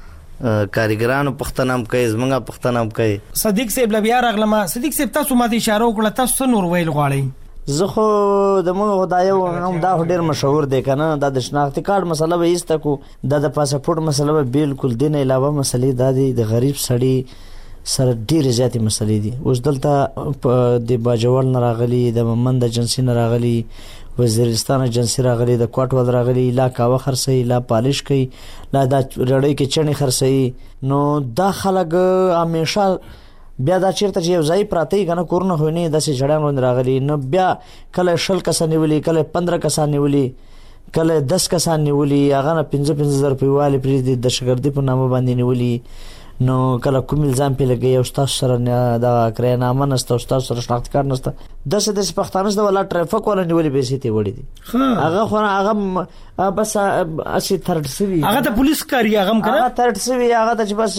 کاریګرانو پښتنام کوي زمونږه پښتنام کوي صدیق صاحب بیا راغلم صدیق صاحب تاسو ماته اشاره وکړه تاسو نور ویل غواړئ زه خو د موږ خدایو هم دا ډیر مشهور دی کنه دا د شناختی کارت مسله به ایسته کو د پاسپورت مسله به بالکل دین علاوه مسلې د غریب سړی سره ډیر زیاتې مسلې دي اوس دلته د باجوړ نه راغلي د ممند جنسي نه راغلي وزیرستان جنسي راغلي د کوټ ول راغلي لا کاوه خرسي لا پالش کوي لا دا رړې کې چني خرسي نو دا خلک همیشه بیا دا چیرته چې یو ځای پراته کنه کورونه خو نه داسې جړان وند راغلي نو بیا کله 16 کسان نیولي کله 15 کسان نیولي کله 10 کسان نیولي هغه نه 15,000 روپۍ والی پری د شګردي په نامه باندې نیولي نو کله کوم الزام په لګي او تاسو سره دا کرینامه نسته او تاسو سره شناخت کار نسته د پښتانه د ولا ټریفیک ولا نیولي به سي ته وړي دي هغه خو هغه بس اسی ترټ سوي هغه ته پولیس کاری هغه کنه ترټ سوي هغه ته بس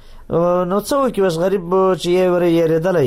نو څو کې بس غریب چې یې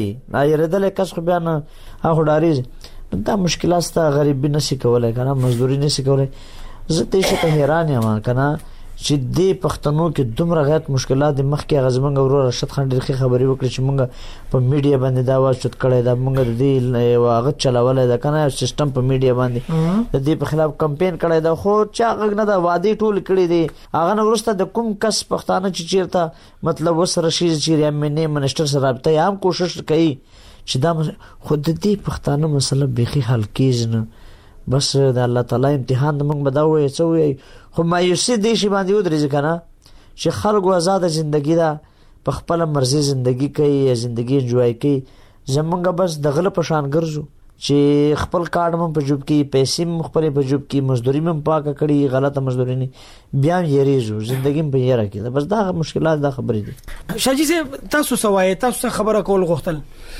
ریدلې کس خو بیا نه هغه ډاری دا مشکلات ته غریب نه سي کولای کنه مزدوري نه سي کولای زه ته ته حیران یم کنه چې د پښتنو کې دومره غیرت مشکلات د مخ کې غزمنګ ورور رشد خان ډېر خبري وکړي چې موږ په میډیا باندې دا واچت کړی دا موږ د دې واغ چلولای دا کنه سیستم په میډیا باندې د دې په خلاف کمپاین کړی دا خو چا غږ نه دا وادي ټول کړی دي هغه نو ورسته د کوم کس پښتانه چې چیرته مطلب وسره شي چې امنیت منسٹر سره رابطه عام کوشش کوي چې دا خود دې پښتانه مسله بيخي حل کیږي بس د الله تعالی امتحان موږ بداوي څوې خو مایوسی دي شي باندې ودرېږي کنه چې خلکو آزاد ژوندۍ دا په خپل مرزي ژوندۍ کوي ژوندۍ انجوای کوي زمونږ بس د غل په شان ګرځو چې خپل کارت مم په جوب کې پیسې خپل په جوب کې مزدوري مم پاکه کړي غلطه مزدوري نه بیا یې ریزو ژوندۍ په یې راکې بس دا مشکلات دا خبرې دي شاجي صاحب تاسو سوای تاسو خبره کول غوښتل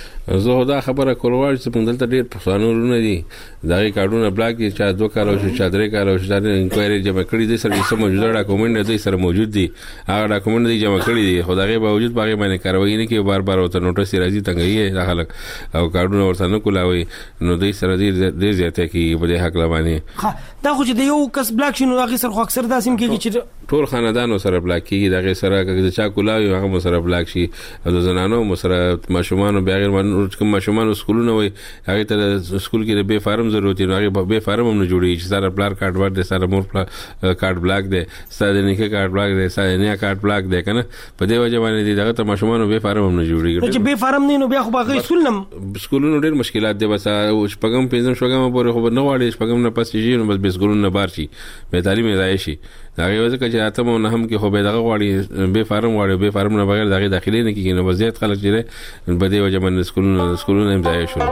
زه دا خبره کولوال چې په دلته ډیر پښتانه دي دا کارډونه بلاک دي چې 2 کال او چې 3 کال او چې انکوایري جمع کړي دي سره سم موجوده ډاکومنټ دي سره موجود دي هغه ډاکومنټ دي جمع کړي دي خدای باوجود باغې باندې کاروي نه کوي بار ورته نوټس راځي څنګه یې خلک او کارډونه ورته نه کولاوي نو دوی سره دې زیاته کې په دې حق لبانې دا خو چې یو کس بلاک شنو هغه سره خو اکثر داسیم کېږي چې ټول خاندان سره بلاک کیږي دغه سره چې چا کولاوي هغه سره بلاک شي او زنانو سره ماشومان بیا غیر کوم ماشومان سکولونه وي هغه ته سکول کې به فارم ضرورت دی هغه به فارم هم نه جوړي چې سره پلار کارت ورته سره مور کارت بلاک دی ساده نه کارت بلاک دی ساده نه کارت بلاک دی کنه په دې وجه باندې دغه ته ماشومان به فارم هم نه جوړي چې به فارم نه نو بیا خو باغې سکولونو ډېر مشکلات دي بس او شپږم پنځم شوګم پورې خو نه واړي شپږم نه پاتې شي نو بس به سکولونه بار شي به تعلیم ځای شي هغه وجه چې اتم نه هم کې خو به دغه واړي به فارم واړي به فارم نه بغیر دغه داخلي نه کیږي نو وضعیت خلک چې په دې وجه باندې سکولونه ځای شو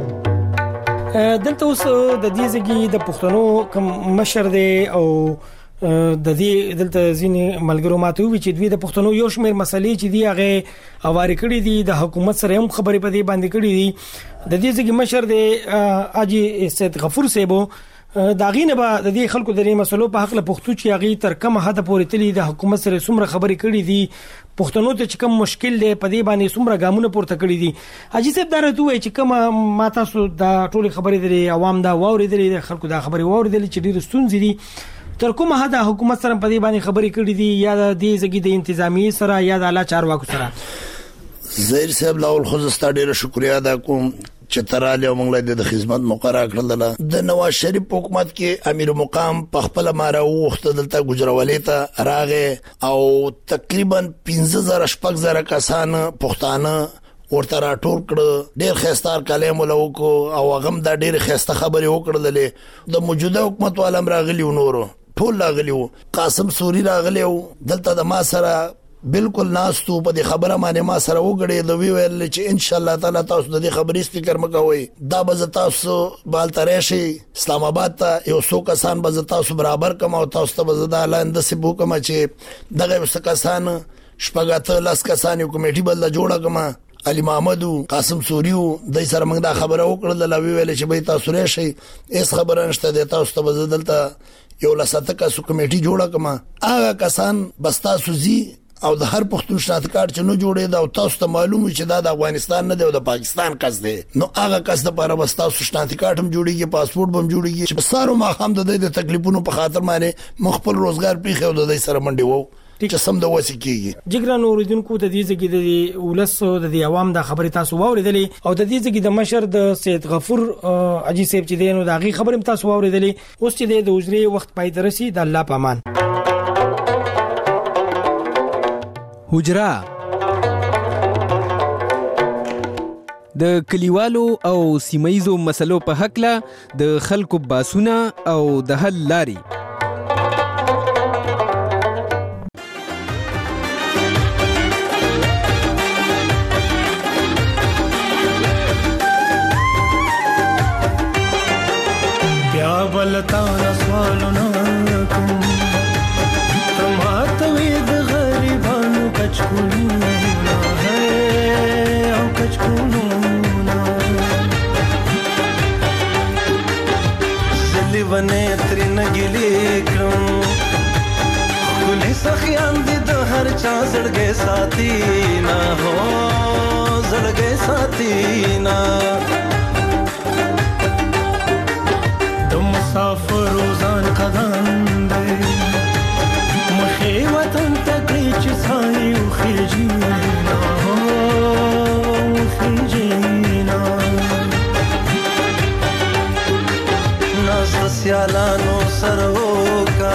دلته اوس د دې ځګي د پښتنو کوم مشر دی او د دې دلته ځینې ملګرو ماته وی چې دوی د پښتنو یو شمېر مسلې چې دی هغه اواري کړی دي د حکومت سره هم خبرې په دې باندې کړی دي د دې ځکه مشر دی اجي سید غفور صاحب داغینه به د دې خلکو د دې مسلو په حق له پښتو چې هغه تر کومه حد پورې تللی د حکومت سره څومره خبرې کړې دي پښتنو ته چې کوم مشکل دی په دې باندې څومره ګامونه پورته کړی دي اجي صاحب درته وایي چې کومه ما تاسو د ټولي خبرې د عوام دا واوریدلې د خلکو دا خبرې واوریدلې چې ډېر ستونزې دي تر کومه حد حکومت سره په دې باندې خبرې کړې دي یا د دې ځګي د انتظامی سره یا د اعلی چارواکو سره زهیر صاحب لاول خو زستا ډېر شکریا ادا کوم چې تراله موږ د خدمت مقرره کړل د نواز شریف حکومت کې امیر مقام په خپل ماره وخت دلته ګجراولې ته راغې او تقریبا 15000 شپږ کسان پښتانه ورته راټول کړ ډېر خستار کلام ولوکو او غم دا ډېر خسته خبرې وکړلې د موجوده حکومت والم راغلی نورو ټول راغلی قاسم سوري راغلی دلته د ما سره بالکل ناستو په دې خبره باندې ما سره وګړي د ویل چې ان شاء الله تعالی تاسو د دې خبرې فکر مکوئ دا به تاسو بالترشي اسلام آباد ته یو څو کسان به تاسو برابر کوم او تاسو ته به د لاندې سبو کوم چې دغه وسه کسان شپږاته لاس کسان یو کمیټي بل جوړه کوم علي محمد قاسم سوري د سره موږ دا خبره وکړه د ویل چې به تاسو راشي اس خبره نشته د تاسو ته بدلته یو لاسته کسو کمیټي جوړه کوم هغه کسان بس تاسو زی او د هر پښتون شناخت کارت چې نو جوړې دا او تاسو ته معلومه چې دا د افغانستان نه دی او د پاکستان کس دی نو هغه کس د لپاره بس تاسو شناخت کارت هم جوړیږي پاسپورت هم جوړیږي چې سارو ما هم د تکلیفونو په خاطر باندې مخبل روزګار پیخو د دې سره منډي وو چې سم د وسی کیږي جګران اوریدونکو د دې ځګي د ولسو د عوام د خبرې تاسو واوریدلې او د دې ځګي د مشر د سید غفور اجي صاحب چې دینو د غي خبرې تاسو واوریدلې اوس چې د وزري وخت پای درسي د الله پامان حجرا د کلیوالو او سیمایزو مسلو په حق له د خلکو باسونه او د حل لاري بیا بلتا سوالونه کوم تماته د غریبانو کچکولونه او کچکولونه زلیونه ترنه ګلی کوم کله سخیان دي د هر چا زړګي ساتي نه هو زړګي ساتي نه مسافر روزان قدم دی مخی وطن تکلی چی سایی و خیجینا خیجینا ناست سیالانو سروکا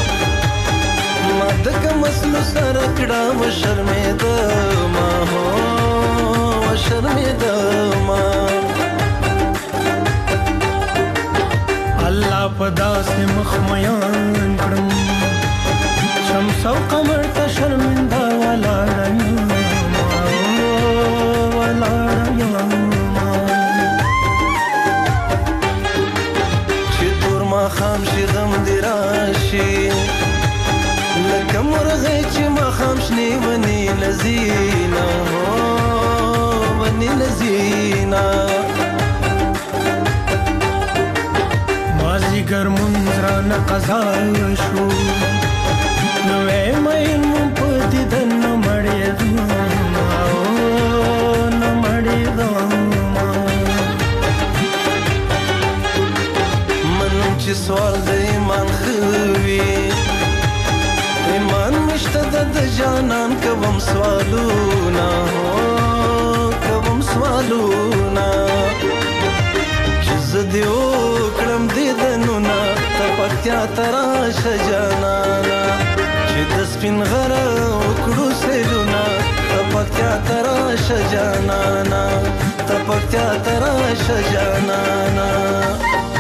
مدک مسلو سرکڑا و شرمید ما ہو و شرمید ما الله پدا سے مخمیان کړم شمس او قمر ته شرمنده ولاړم چې تور ما خام شي غم دی راشي لکه مرغه چې ما خام شنی ونی لذینا ونی لذینا مازیګر منځران قضا شو نو مې مون په دې دنه مړې نو مړې من چې سوال د ایمان خوي ایمان مشته د جانان کوم سوالونه کوم سوالونه چې زديو کړم دې دنونه تپکیا تراش جانانا چې د سپین غره وکړو سیلونه تپکیا تراش جانانا تپکیا تراش جانانا